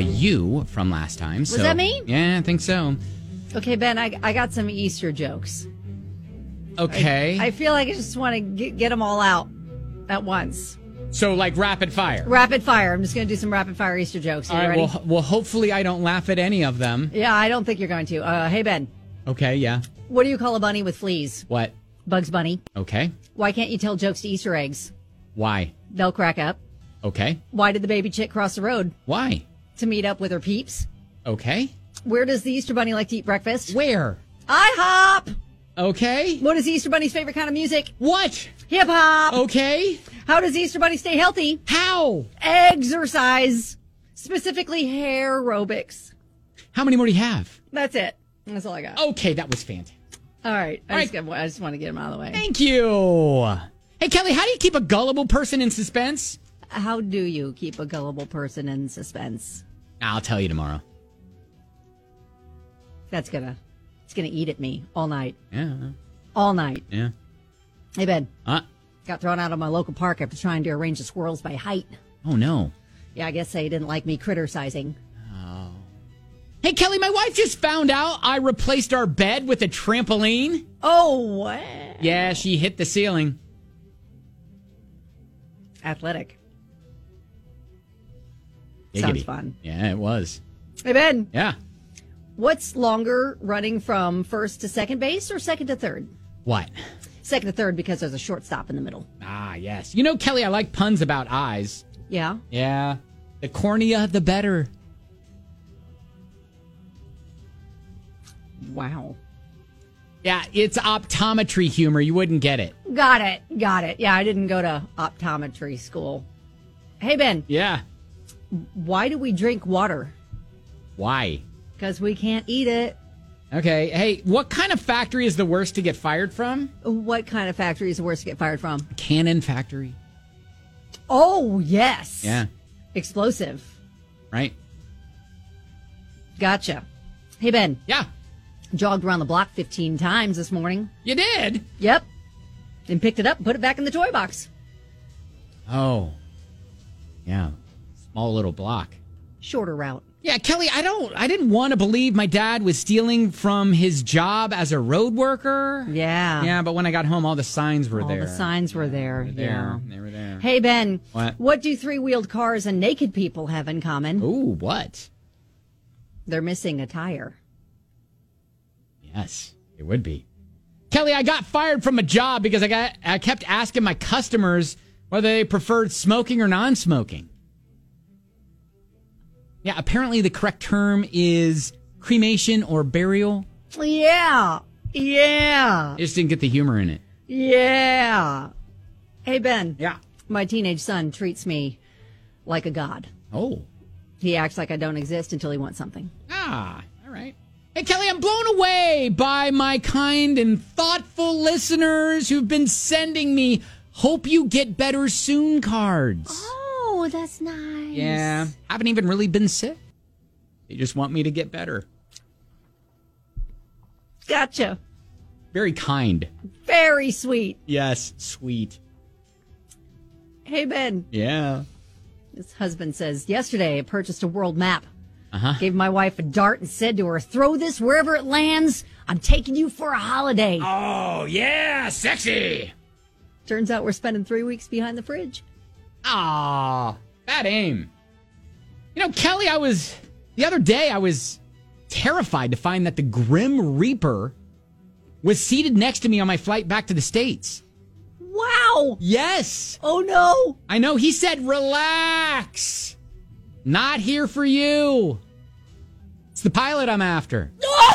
Speaker 1: you from last time.
Speaker 2: Was that me?
Speaker 1: Yeah, I think so.
Speaker 2: Okay, Ben, I got some Easter jokes.
Speaker 1: Okay.
Speaker 2: I feel like I just want to get them all out at once.
Speaker 1: So, like rapid fire?
Speaker 2: Rapid fire. I'm just going to do some rapid fire Easter jokes. Are you ready?
Speaker 1: Well, hopefully I don't laugh at any of them.
Speaker 2: Yeah, I don't think you're going to. Hey, Ben.
Speaker 1: Okay, yeah.
Speaker 2: What do you call a bunny with fleas?
Speaker 1: What?
Speaker 2: Bugs Bunny.
Speaker 1: Okay.
Speaker 2: Why can't you tell jokes to Easter eggs?
Speaker 1: Why?
Speaker 2: They'll crack up.
Speaker 1: Okay.
Speaker 2: Why did the baby chick cross the road?
Speaker 1: Why?
Speaker 2: To meet up with her peeps.
Speaker 1: Okay.
Speaker 2: Where does the Easter Bunny like to eat breakfast?
Speaker 1: Where?
Speaker 2: IHOP!
Speaker 1: Okay.
Speaker 2: What is Easter Bunny's favorite kind of music?
Speaker 1: What?
Speaker 2: Hip hop.
Speaker 1: Okay.
Speaker 2: How does Easter Bunny stay healthy?
Speaker 1: How?
Speaker 2: Exercise. Specifically hair aerobics.
Speaker 1: How many more do you have?
Speaker 2: That's it. That's all I got.
Speaker 1: Okay, that was fantastic.
Speaker 2: All right. I just want to get him out of the way.
Speaker 1: Thank you. Hey, Kelly, how do you keep a gullible person in suspense?
Speaker 2: How do you keep a gullible person in suspense?
Speaker 1: I'll tell you tomorrow.
Speaker 2: It's gonna eat at me all night.
Speaker 1: Yeah.
Speaker 2: All night.
Speaker 1: Yeah.
Speaker 2: Hey, Ben.
Speaker 1: Got
Speaker 2: thrown out of my local park after trying to arrange the squirrels by height.
Speaker 1: Oh, no.
Speaker 2: Yeah, I guess they didn't like me criticizing.
Speaker 1: Oh. Hey, Kelly, my wife just found out I replaced our bed with a trampoline.
Speaker 2: Oh, what?
Speaker 1: Yeah, she hit the ceiling.
Speaker 2: Athletic.
Speaker 1: Giggity.
Speaker 2: Sounds fun.
Speaker 1: Yeah, it was.
Speaker 2: Hey, Ben.
Speaker 1: Yeah.
Speaker 2: What's longer, running from first to second base or second to third?
Speaker 1: What?
Speaker 2: Second to third because there's a shortstop in the middle.
Speaker 1: Ah, yes. You know, Kelly, I like puns about eyes.
Speaker 2: Yeah?
Speaker 1: Yeah. The cornea, the better.
Speaker 2: Wow.
Speaker 1: Yeah, it's optometry humor. You wouldn't get it.
Speaker 2: Got it. Yeah, I didn't go to optometry school. Hey, Ben.
Speaker 1: Yeah.
Speaker 2: Why do we drink water?
Speaker 1: Why?
Speaker 2: Because we can't eat it.
Speaker 1: Okay. Hey, what kind of factory is the worst to get fired from?
Speaker 2: What kind of factory is the worst to get fired from?
Speaker 1: Cannon factory.
Speaker 2: Oh, yes.
Speaker 1: Yeah.
Speaker 2: Explosive.
Speaker 1: Right.
Speaker 2: Gotcha. Hey, Ben.
Speaker 1: Yeah.
Speaker 2: Jogged around the block 15 times this morning.
Speaker 1: You did?
Speaker 2: Yep. Then picked it up and put it back in the toy box.
Speaker 1: Oh. Yeah. Small little block.
Speaker 2: Shorter route.
Speaker 1: Yeah, Kelly, I didn't want to believe my dad was stealing from his job as a road worker.
Speaker 2: Yeah.
Speaker 1: Yeah, but when I got home, all the signs were there.
Speaker 2: All the signs were there. Yeah.
Speaker 1: They were there.
Speaker 2: Hey, Ben.
Speaker 1: What
Speaker 2: do three-wheeled cars and naked people have in common?
Speaker 1: Ooh, what?
Speaker 2: They're missing a tire.
Speaker 1: Yes, it would be. Kelly, I got fired from a job because I kept asking my customers whether they preferred smoking or non-smoking. Yeah, apparently the correct term is cremation or burial.
Speaker 2: Yeah.
Speaker 1: I just didn't get the humor in it.
Speaker 2: Yeah. Hey, Ben.
Speaker 1: Yeah.
Speaker 2: My teenage son treats me like a god.
Speaker 1: Oh.
Speaker 2: He acts like I don't exist until he wants something.
Speaker 1: Ah, all right. Hey, Kelly, I'm blown away by my kind and thoughtful listeners who've been sending me hope you get better soon cards.
Speaker 2: Oh, that's nice.
Speaker 1: Yeah. Haven't even really been sick. They just want me to get better.
Speaker 2: Gotcha.
Speaker 1: Very kind.
Speaker 2: Very sweet.
Speaker 1: Yes, sweet.
Speaker 2: Hey, Ben.
Speaker 1: Yeah.
Speaker 2: His husband says, yesterday I purchased a world map.
Speaker 1: Gave
Speaker 2: my wife a dart and said to her, throw this wherever it lands. I'm taking you for a holiday.
Speaker 1: Oh, yeah, sexy.
Speaker 2: Turns out we're spending 3 weeks behind the fridge.
Speaker 1: Ah, bad aim. You know, Kelly, the other day I was terrified to find that the Grim Reaper was seated next to me on my flight back to the States.
Speaker 2: Wow.
Speaker 1: Yes.
Speaker 2: Oh, no.
Speaker 1: I know. He said, relax. Not here for you. It's the pilot I'm after.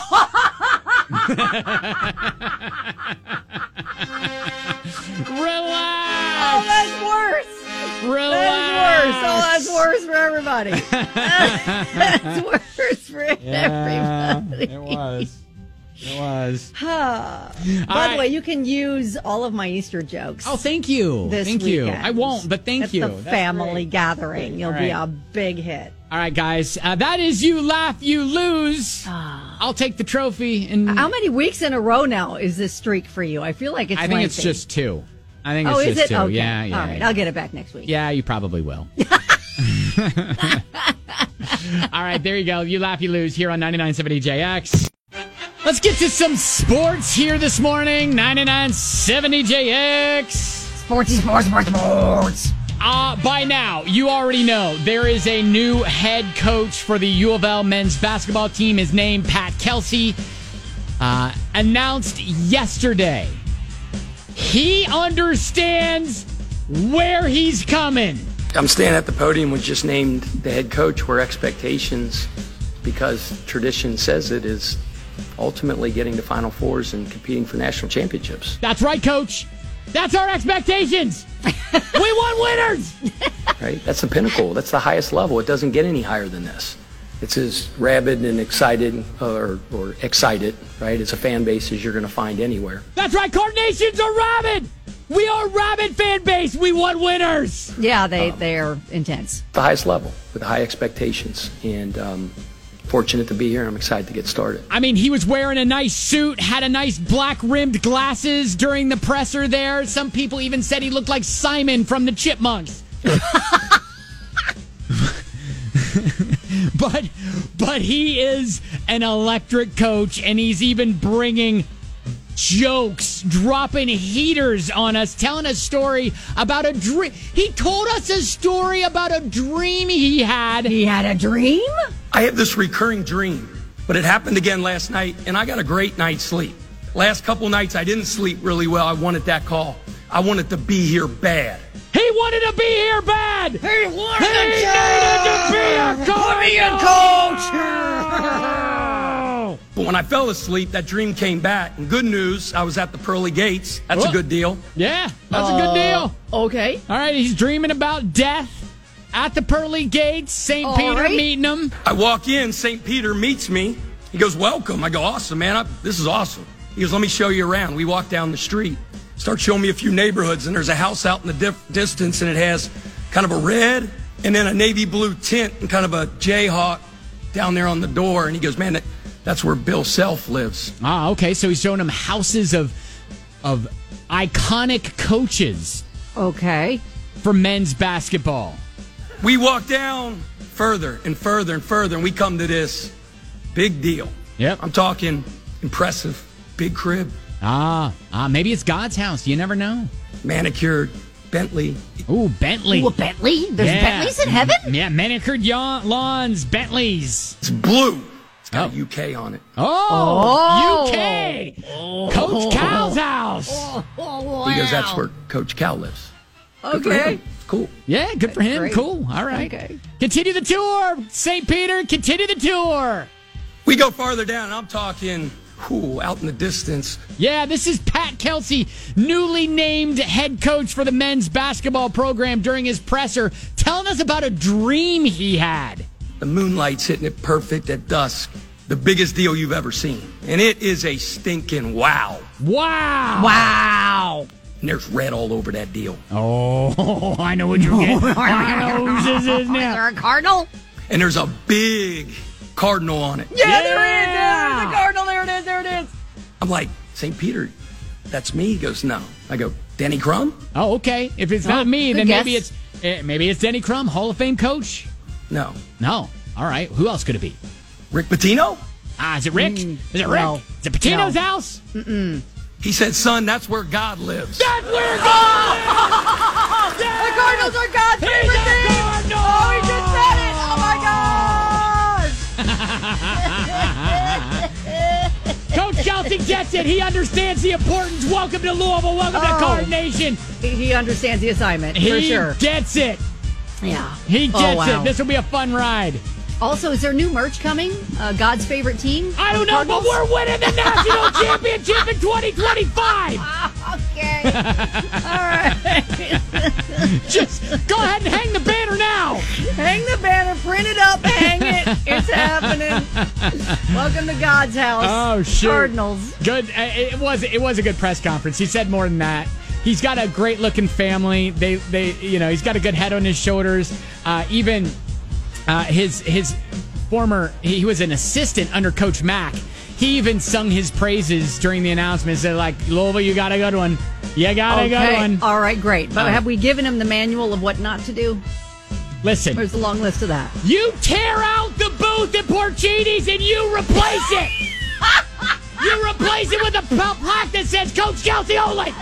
Speaker 1: Relax.
Speaker 2: Oh, that's worse.
Speaker 1: Relax.
Speaker 2: That's worse for everybody. That's worse for everybody.
Speaker 1: It was.
Speaker 2: By the way, you can use all of my Easter jokes.
Speaker 1: Oh, thank you.
Speaker 2: Thank
Speaker 1: you. I won't, but thank you.
Speaker 2: It's the family gathering. You'll be a big hit.
Speaker 1: All right, guys. That is You Laugh, You Lose. I'll take the trophy. And
Speaker 2: how many weeks in a row now is this streak for you? I feel like it's
Speaker 1: I think
Speaker 2: lengthy.
Speaker 1: it's just 2. I think
Speaker 2: is
Speaker 1: just
Speaker 2: it?
Speaker 1: 2.
Speaker 2: Okay.
Speaker 1: Yeah.
Speaker 2: All right, I'll get it back next week.
Speaker 1: Yeah, you probably will. All right, there you go. You Laugh, You Lose here on 99.7 DJX. Let's get to some sports here this morning. 99.7 DJX.
Speaker 2: Sports.
Speaker 1: By now, you already know there is a new head coach for the U of L men's basketball team. His name, Pat Kelsey, announced yesterday. He understands where he's coming.
Speaker 17: I'm standing at the podium with just named the head coach where expectations, because tradition says it, is ultimately getting to Final Fours and competing for national championships.
Speaker 1: That's right, Coach. That's our expectations. We want winners.
Speaker 17: Right? That's the pinnacle. That's the highest level. It doesn't get any higher than this. It's as rabid and excited, or excited, right, as a fan base as you're going to find anywhere.
Speaker 1: That's right, Card Nations are rabid. We are a rabid fan base. We want winners.
Speaker 2: Yeah, they're intense.
Speaker 17: The highest level with high expectations, and fortunate to be here. I'm excited to get started.
Speaker 1: I mean, he was wearing a nice suit, had a nice black-rimmed glasses during the presser there. Some people even said he looked like Simon from the Chipmunks. But he is an electric coach, and he's even bringing jokes, dropping heaters on us, telling a story about a dream. He told us a story about a dream he had.
Speaker 2: He had a dream?
Speaker 17: I have this recurring dream, but it happened again last night, and I got a great night's sleep. Last couple nights, I didn't sleep really well. I wanted that call. I wanted to be here bad.
Speaker 1: He wanted to be here bad.
Speaker 2: He wanted
Speaker 1: to be a coach.
Speaker 17: But when I fell asleep, that dream came back. And good news, I was at the pearly gates. That's a good deal.
Speaker 1: Yeah, that's a good deal.
Speaker 2: Okay.
Speaker 1: All right, he's dreaming about death at the pearly gates. St. Peter meeting him.
Speaker 17: I walk in, St. Peter meets me. He goes, welcome. I go, awesome, man. This is awesome. He goes, let me show you around. We walk down the street. Start showing me a few neighborhoods, and there's a house out in the distance, and it has kind of a red and then a navy blue tint and kind of a Jayhawk down there on the door. And he goes, man, that's where Bill Self lives.
Speaker 1: Ah, okay. So he's showing him houses of iconic coaches.
Speaker 2: Okay.
Speaker 1: For men's basketball.
Speaker 17: We walk down further and further and further, and we come to this big deal.
Speaker 1: Yep.
Speaker 17: I'm talking impressive, big crib.
Speaker 1: Maybe it's God's house. You never know.
Speaker 17: Manicured, Bentley.
Speaker 1: Ooh, Bentley.
Speaker 2: Ooh, a Bentley? There's Bentleys in heaven?
Speaker 1: Yeah, manicured lawns, Bentleys.
Speaker 17: It's blue. It's got a UK on it.
Speaker 1: UK. Coach Cal's house.
Speaker 2: Wow.
Speaker 17: He goes, that's where Coach Cal lives.
Speaker 2: Okay.
Speaker 17: It's cool.
Speaker 1: Yeah, good for him.
Speaker 2: Great.
Speaker 1: Cool. All right.
Speaker 2: Okay.
Speaker 1: Continue the tour, St. Peter. Continue the tour.
Speaker 17: We go farther down, and I'm talking... out in the distance.
Speaker 1: Yeah, this is Pat Kelsey, newly named head coach for the men's basketball program during his presser, telling us about a dream he had.
Speaker 17: The moonlight's hitting it perfect at dusk. The biggest deal you've ever seen. And it is a stinking wow.
Speaker 1: Wow.
Speaker 2: Wow.
Speaker 17: And there's red all over that deal.
Speaker 1: Oh, I know what you're getting. I know whose this is now.
Speaker 2: Is there a cardinal?
Speaker 17: And there's a big cardinal on it.
Speaker 2: Yeah, there is. There's a cardinal. There it is.
Speaker 17: I'm like, St. Peter, that's me? He goes, no. I go, Denny Crum?
Speaker 1: Oh, okay. If it's not me, then
Speaker 2: guess.
Speaker 1: maybe it's Denny Crum, Hall of Fame coach.
Speaker 17: No.
Speaker 1: All right. Who else could it be?
Speaker 17: Rick Pitino?
Speaker 1: Is it Rick? Is it Rick?
Speaker 2: No.
Speaker 1: Is it Pitino's house?
Speaker 2: Mm-mm.
Speaker 17: He said, son, that's where God lives.
Speaker 1: That's where God lives!
Speaker 2: Yeah! The Cardinals are God's favorite team! Oh, he just said it! Oh, my God!
Speaker 1: Coach Kelsey gets it. He understands the importance. Welcome to Louisville. Welcome to Card Nation.
Speaker 2: He understands the assignment, for sure.
Speaker 1: He gets it.
Speaker 2: Yeah.
Speaker 1: He gets it. This will be a fun ride.
Speaker 2: Also, is there new merch coming? God's favorite team?
Speaker 1: I don't know, but we're winning the national championship in 2025.
Speaker 2: Okay. All right.
Speaker 1: Just go ahead and hang the banner now.
Speaker 2: Hang the banner, print it up, hang it. It's happening. Welcome to God's house.
Speaker 1: Oh, sure.
Speaker 2: Cardinals.
Speaker 1: Good. It was a good press conference. He said more than that. He's got a great looking family. He's got a good head on his shoulders. Even his former, he was an assistant under Coach Mack. He even sung his praises during the announcements. They're like, Louisville, you got a good one. You got a good one.
Speaker 2: All right, great. But have we given him the manual of what not to do?
Speaker 1: Listen.
Speaker 2: There's a long list of that.
Speaker 1: You tear out the booth at Porcini's and you replace it. You replace it with a plaque that says Coach Kelsey only.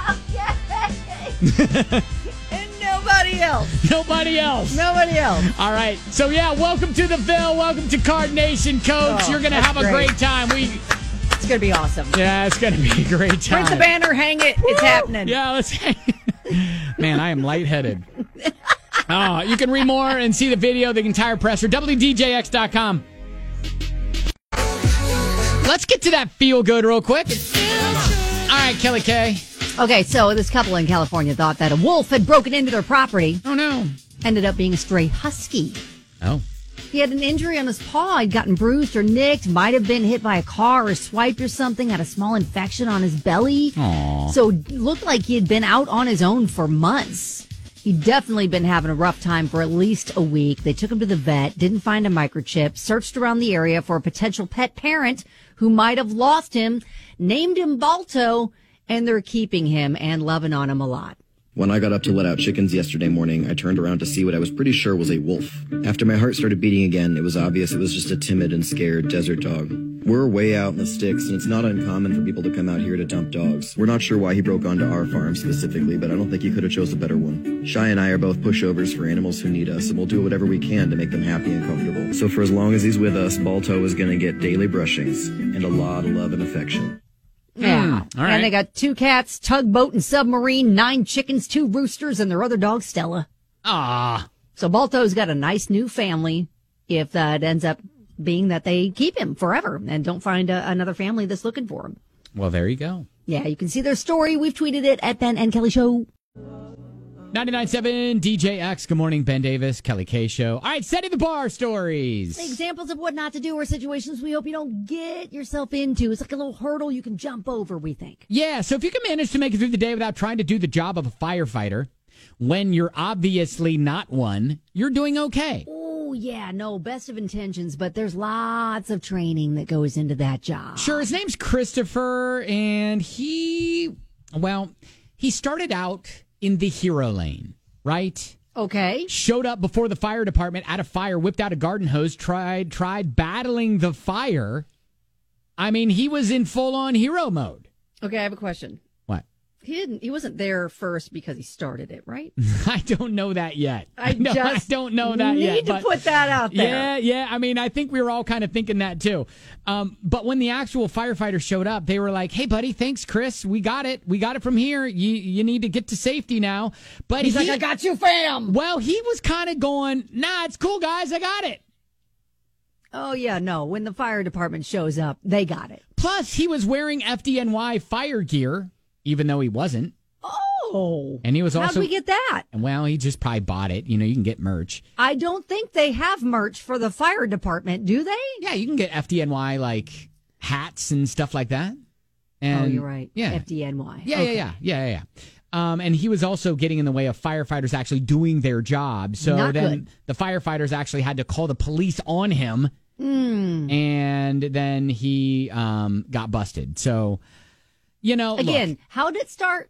Speaker 2: And nobody else.
Speaker 1: Nobody else.
Speaker 2: Nobody else.
Speaker 1: All right. So, welcome to the Ville. Welcome to Card Nation, Coach. You're going to have a great time.
Speaker 2: It's going to be awesome.
Speaker 1: Yeah, it's going to be a great time.
Speaker 2: Print the banner, hang it. It's happening.
Speaker 1: Yeah, let's hang it. Man, I am lightheaded. You can read more and see the video, the entire presser, WDJX.com. let's get to that feel good real quick. All right, Kelly K.
Speaker 8: Okay, so this couple in California thought that a wolf had broken into their property.
Speaker 1: Oh, no.
Speaker 8: Ended up being a stray husky.
Speaker 1: Oh.
Speaker 8: He had an injury on his paw. He'd gotten bruised or nicked, might have been hit by a car or swiped or something, had a small infection on his belly.
Speaker 1: Aww.
Speaker 8: So it looked like he had been out on his own for months. He'd definitely been having a rough time for at least a week. They took him to the vet, didn't find a microchip, searched around the area for a potential pet parent who might have lost him, named him Balto, and they're keeping him and loving on him a lot.
Speaker 18: When I got up to let out chickens yesterday morning, I turned around to see what I was pretty sure was a wolf. After my heart started beating again, it was obvious it was just a timid and scared desert dog. We're way out in the sticks, and it's not uncommon for people to come out here to dump dogs. We're not sure why he broke onto our farm specifically, but I don't think he could have chose a better one. Shy and I are both pushovers for animals who need us, and we'll do whatever we can to make them happy and comfortable. So for as long as he's with us, Balto is going to get daily brushings and a lot of love and affection.
Speaker 8: Yeah.
Speaker 1: All right.
Speaker 8: And they got 2 cats, tugboat and submarine, 9 chickens, 2 roosters, and their other dog, Stella.
Speaker 1: Ah.
Speaker 8: So Balto's got a nice new family if it ends up being that they keep him forever and don't find another family that's looking for him.
Speaker 1: Well, there you go.
Speaker 8: Yeah, you can see their story. We've tweeted it at Ben and Kelly Show.
Speaker 1: 99.7 DJX. Good morning, Ben Davis, Kelly K Show. All right, setting the bar stories.
Speaker 8: Examples of what not to do or situations we hope you don't get yourself into. It's like a little hurdle you can jump over, we think.
Speaker 1: Yeah, so if you can manage to make it through the day without trying to do the job of a firefighter, when you're obviously not one, you're doing okay.
Speaker 8: Oh, yeah, no, best of intentions, but there's lots of training that goes into that job.
Speaker 1: Sure, his name's Christopher, and he started out in the hero lane, right?
Speaker 8: Okay.
Speaker 1: Showed up before the fire department at a fire, whipped out a garden hose, tried battling the fire. I mean, he was in full-on hero mode.
Speaker 2: Okay, I have a question.
Speaker 1: What?
Speaker 2: He wasn't there first because he started it, right?
Speaker 1: I don't know that yet.
Speaker 2: I
Speaker 1: don't know that yet.
Speaker 2: Need to put that out there.
Speaker 1: Yeah. I mean, I think we were all kind of thinking that too. But when the actual firefighters showed up, they were like, "Hey, buddy, thanks, Chris. We got it. We got it from here. You need to get to safety now." But
Speaker 2: he's like, "I got you, fam."
Speaker 1: Well, he was kind of going, "Nah, it's cool, guys. I got it."
Speaker 8: Oh, yeah, no. When the fire department shows up, they got it.
Speaker 1: Plus, he was wearing FDNY fire gear, even though he wasn't.
Speaker 8: Oh.
Speaker 1: And he was also.
Speaker 8: How'd we get that?
Speaker 1: Well, he just probably bought it. You know, you can get merch.
Speaker 8: I don't think they have merch for the fire department, do they?
Speaker 1: Yeah, you can get FDNY, like, hats and stuff like that. And,
Speaker 8: you're right.
Speaker 1: Yeah.
Speaker 8: FDNY.
Speaker 1: Yeah,
Speaker 8: okay.
Speaker 1: Yeah. And he was also getting in the way of firefighters actually doing their job. So
Speaker 8: Not
Speaker 1: then
Speaker 8: good.
Speaker 1: the firefighters actually had to call the police on him. And then he got busted. So, you know,
Speaker 8: again,
Speaker 1: look.
Speaker 8: how did it start?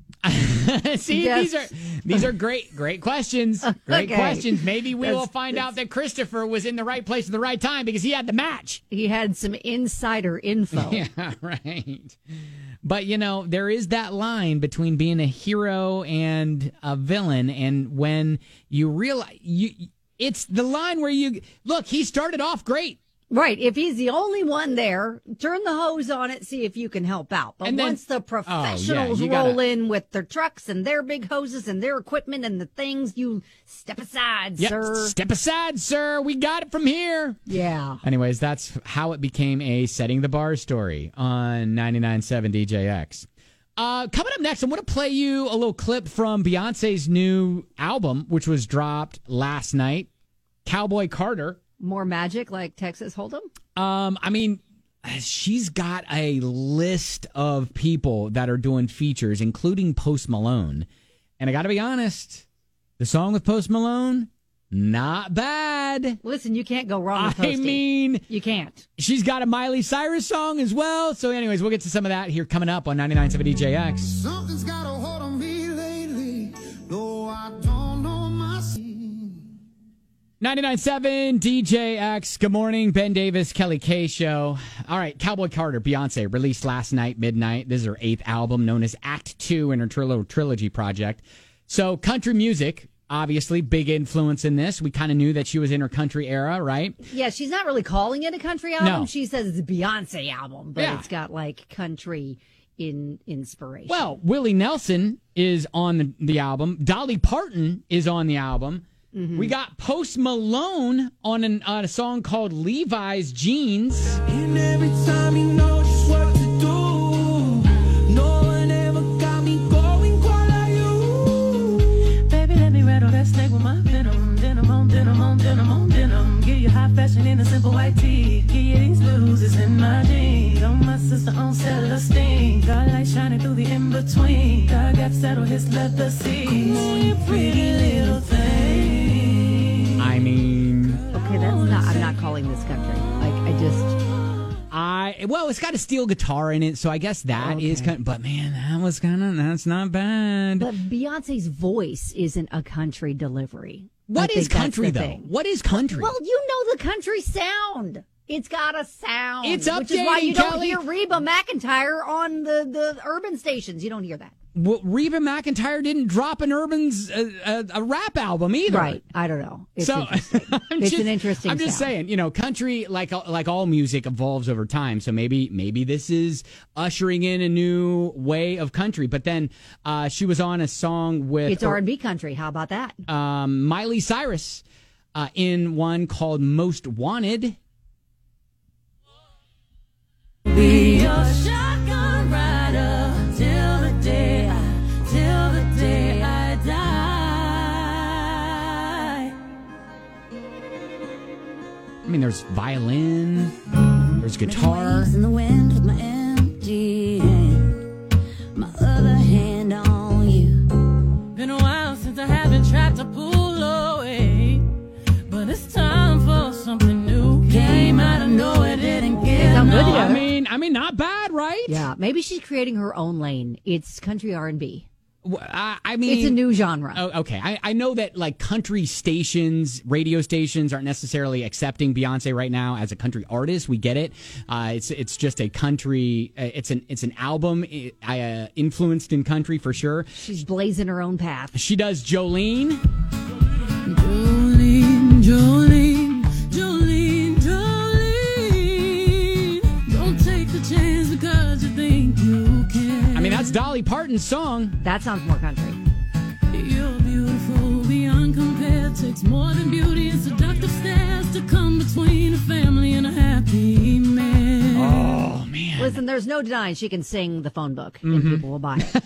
Speaker 1: See,
Speaker 8: Yes.
Speaker 1: these are great questions. Great
Speaker 8: Okay.
Speaker 1: questions. Maybe we will
Speaker 8: That's-
Speaker 1: find out that Christopher was in the right place at the right time because he had the match.
Speaker 8: He had some insider info.
Speaker 1: Yeah, right. But, you know, there is that line between being a hero and a villain. And when you realize it's the line where look, he started off great.
Speaker 8: Right. If he's the only one there, turn the hose on it, see if you can help out. But
Speaker 1: And then-
Speaker 8: once the professionals
Speaker 1: you gotta-
Speaker 8: roll in with their trucks and their big hoses and their equipment and the things, you step aside,
Speaker 1: Yep.
Speaker 8: sir.
Speaker 1: Step aside, sir. We got it from here.
Speaker 8: Yeah.
Speaker 1: Anyways, that's how it became a Setting the Bar story on 99.7 DJX. Coming up next, I'm going to play you a little clip from Beyonce's new album, which was dropped last night, Cowboy Carter.
Speaker 8: More magic like Texas Hold'em?
Speaker 1: I mean, she's got a list of people that are doing features, including Post Malone. And I got to be honest, the song with Post Malone, not bad.
Speaker 8: Listen, you can't go wrong with
Speaker 1: I
Speaker 8: Posty.
Speaker 1: mean,
Speaker 8: you can't.
Speaker 1: She's got a Miley Cyrus song as well. So anyways, we'll get to some of that here coming up on 99.7 DJX.
Speaker 19: Something's got a hold on me lately, though I don't know my
Speaker 1: 99.7 DJX. Good morning, Ben Davis, Kelly K Show. All right, Cowboy Carter, Beyonce, released last night, midnight. This is her 8th album, known as Act 2 in her trilogy project. So country music, obviously, big influence in this. We kind of knew that she was in her country era, right?
Speaker 8: Yeah, she's not really calling it a country album.
Speaker 1: No.
Speaker 8: She says it's a Beyonce album, but
Speaker 1: Yeah.
Speaker 8: it's got like country in inspiration.
Speaker 1: Well, Willie Nelson is on the album. Dolly Parton is on the album. We got Post Malone on a song called Levi's Jeans.
Speaker 19: And every time you know just what to do. No one ever got me going quite like you.
Speaker 15: Baby, let me rattle that snake with my venom. Denim on denim on denim on denim. Give you high fashion in a simple white tee. Give you these blues in my jeans. On my sister on cellular sting. Got light shining through the in-between. God got settled his leather seats. You pretty little thing.
Speaker 1: I mean...
Speaker 8: Okay, I'm not calling this country. Like,
Speaker 1: Well, it's got a steel guitar in it, so I guess that is kind of... But, man, that's not bad.
Speaker 8: But Beyonce's voice isn't a country delivery.
Speaker 1: What is country, though? What is country?
Speaker 8: Well, you know the country sound. It's got a sound.
Speaker 1: It's updating,
Speaker 8: which is why you don't
Speaker 1: Kelly.
Speaker 8: hear Reba McEntire on the urban stations. You don't hear that.
Speaker 1: Well, Reba McEntire didn't drop an Urban's a rap album either.
Speaker 8: Right. I don't know. It's
Speaker 1: so
Speaker 8: interesting. It's an interesting
Speaker 1: I'm just
Speaker 8: sound.
Speaker 1: saying, country, like all music, evolves over time. So maybe this is ushering in a new way of country. But then she was on a song with...
Speaker 8: It's R&B country. How about that?
Speaker 1: Miley Cyrus in one called Most Wanted.
Speaker 15: Be your shotgun rider till the day I die.
Speaker 1: I mean, there's violin, there's guitar.
Speaker 15: In the wind with my empty hand, my other hand on you. Been a while since I haven't tried to pull away, but it's time for something new. Came out of nowhere, didn't get
Speaker 8: Sound good
Speaker 15: no.
Speaker 8: together.
Speaker 1: I mean, not bad, right?
Speaker 8: Yeah, maybe she's creating her own lane. It's country R&B.
Speaker 1: I mean,
Speaker 8: it's a new genre.
Speaker 1: Oh, okay, I know that like country stations, radio stations aren't necessarily accepting Beyonce right now as a country artist. We get it. It's just a country. It's an album influenced in country for sure.
Speaker 8: She's blazing her own path.
Speaker 1: She does Jolene.
Speaker 15: Jolene, don't take the chance because you think you can.
Speaker 1: I mean, that's Dolly Parton's song.
Speaker 8: That sounds more country.
Speaker 15: You're beautiful beyond compare. Takes more than beauty and seductive stares to come between a family and a happy man.
Speaker 1: Oh, man.
Speaker 8: Listen, there's no denying she can sing the phone book and people will buy it.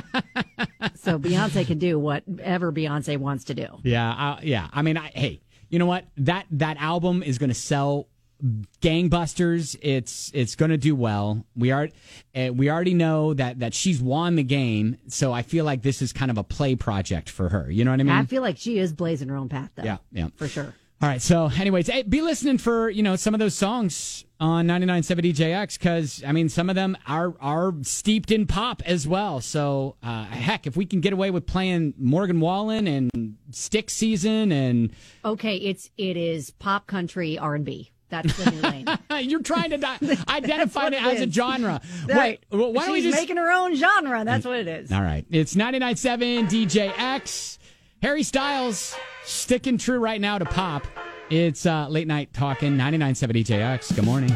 Speaker 8: So Beyonce can do whatever Beyonce wants to do.
Speaker 1: Yeah, yeah. I mean, hey, you know what? That album is going to sell gangbusters. It's going to do well. We already know that she's won the game, so I feel like this is kind of a play project for her. You know what I mean?
Speaker 8: I feel like she is blazing her own path, though.
Speaker 1: Yeah,
Speaker 8: for sure.
Speaker 1: All right. So, anyways, hey, be listening for some of those songs on 99.7 DJX because I mean some of them are steeped in pop as well. So, heck, if we can get away with playing Morgan Wallen and Stick Season and
Speaker 8: okay, it is pop country R&B. That's the new lane.
Speaker 1: You're trying to identify it as a genre.
Speaker 8: Right.
Speaker 1: Wait, why don't we
Speaker 8: She's
Speaker 1: just
Speaker 8: making her own genre. That's what it is.
Speaker 1: All right. It's 99.7 DJX. Harry Styles sticking true right now to pop. It's Late Night Talking, 99.7 DJX. Good morning.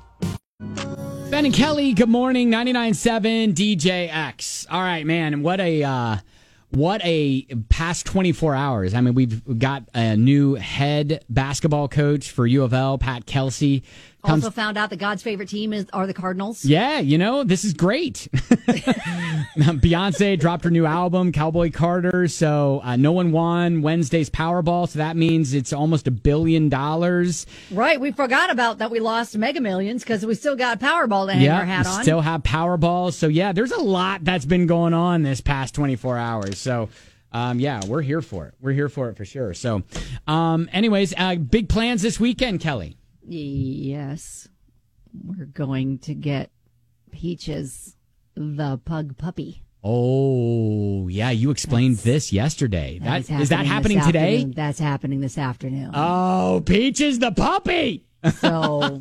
Speaker 1: Ben and Kelly, good morning, 99.7 DJX. All right, man, what a past 24 hours. I mean, we've got a new head basketball coach for U of L, Pat Kelsey.
Speaker 8: Also found out that God's favorite team are the Cardinals.
Speaker 1: Yeah, this is great. Beyonce dropped her new album, Cowboy Carter, so no one won Wednesday's Powerball, so that means it's almost $1 billion.
Speaker 8: Right, we forgot about that we lost Mega Millions because we still got Powerball to hang our hat on.
Speaker 1: Still have Powerball, so yeah, there's a lot that's been going on this past 24 hours, so... yeah, we're here for it. We're here for it for sure. So, anyways, big plans this weekend, Kelly.
Speaker 8: Yes. We're going to get Peaches the pug puppy.
Speaker 1: Oh, yeah, you explained this yesterday. Is that happening today?
Speaker 8: That's happening this afternoon.
Speaker 1: Oh, Peaches the puppy.
Speaker 8: So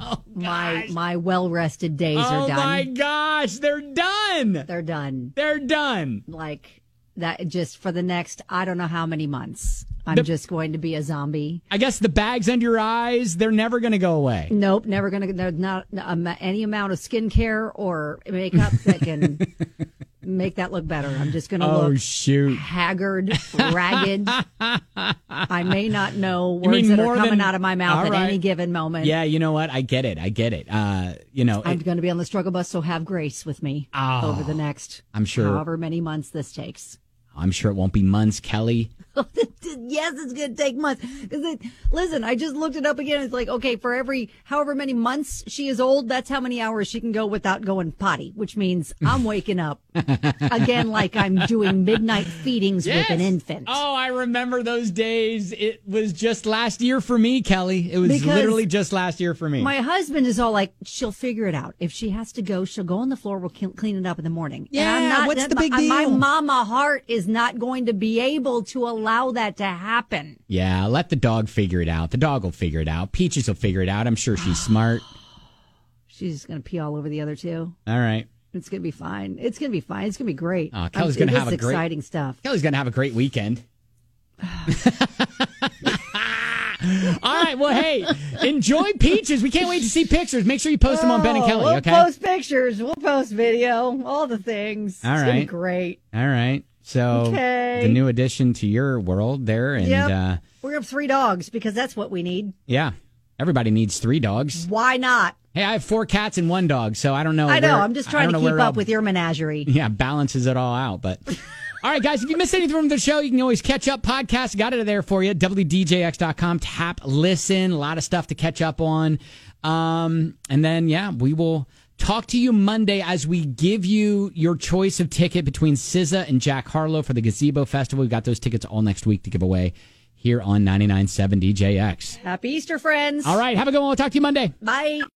Speaker 8: my well-rested days are done.
Speaker 1: Oh my gosh, they're done.
Speaker 8: They're done.
Speaker 1: They're done.
Speaker 8: Like that just for the next I don't know how many months. I'm just going to be a zombie.
Speaker 1: I guess the bags under your eyes, they're never going to go away.
Speaker 8: Nope, never going to. There's not any amount of skincare or makeup that can make that look better. I'm just going to
Speaker 1: Oh,
Speaker 8: look
Speaker 1: shoot.
Speaker 8: haggard, ragged. I may not know
Speaker 1: You mean
Speaker 8: words that
Speaker 1: more
Speaker 8: are coming
Speaker 1: than-
Speaker 8: out of my mouth
Speaker 1: All
Speaker 8: at
Speaker 1: right.
Speaker 8: any given moment.
Speaker 1: Yeah, you know what? I get it. I'm
Speaker 8: going to be on the struggle bus, so have grace with me over the next
Speaker 1: I'm sure.
Speaker 8: however many months this takes.
Speaker 1: I'm sure it won't be months, Kelly.
Speaker 8: Yes, it's going to take months. Listen, I just looked it up again. It's like, okay, for every however many months she is old, that's how many hours she can go without going potty, which means I'm waking up again like I'm doing midnight feedings with an infant.
Speaker 1: Oh, I remember those days. It was just last year for me, Kelly. It was
Speaker 8: Because
Speaker 1: literally just last year for me.
Speaker 8: My husband is all like, she'll figure it out. If she has to go, she'll go on the floor. We'll clean it up in the morning. And I'm
Speaker 1: Yeah,
Speaker 8: not,
Speaker 1: what's the big
Speaker 8: My
Speaker 1: deal?
Speaker 8: mama heart is not going to be able to allow that to happen.
Speaker 1: Yeah, let the dog figure it out. The dog will figure it out. Peaches will figure it out. I'm sure she's smart.
Speaker 8: She's going to pee all over the other two.
Speaker 1: All right.
Speaker 8: It's going to be fine. It's going to be fine. It's going to be great.
Speaker 1: Kelly's going to have a great
Speaker 8: exciting stuff.
Speaker 1: Kelly's going to have a great weekend. All right. Well, hey, enjoy Peaches. We can't wait to see pictures. Make sure you post them on Ben and Kelly,
Speaker 8: We'll
Speaker 1: okay?
Speaker 8: post pictures. We'll post video. All the things.
Speaker 1: All
Speaker 8: It's going to be
Speaker 1: right.
Speaker 8: great.
Speaker 1: All right. So
Speaker 8: Okay.
Speaker 1: the new addition to your world there. And
Speaker 8: Yep. We're going to have 3 dogs because that's what we need.
Speaker 1: yeah, everybody needs 3 dogs.
Speaker 8: Why not?
Speaker 1: Hey, I have 4 cats and 1 dog, so I don't know.
Speaker 8: I know.
Speaker 1: where-
Speaker 8: I'm just
Speaker 1: I
Speaker 8: trying
Speaker 1: don't
Speaker 8: to
Speaker 1: know
Speaker 8: keep
Speaker 1: where
Speaker 8: up
Speaker 1: I'll-
Speaker 8: with your menagerie.
Speaker 1: Yeah, balances it all out. But all right, guys, if you missed anything from the show, you can always catch up. Podcast got it there for you. WDJX.com. Tap, listen. A lot of stuff to catch up on. And then, yeah, we will talk to you Monday as we give you your choice of ticket between SZA and Jack Harlow for the Gazebo Festival. We've got those tickets all next week to give away here on 99.7 DJX.
Speaker 8: Happy Easter, friends.
Speaker 1: All right, have a good one. We'll talk to you Monday.
Speaker 8: Bye.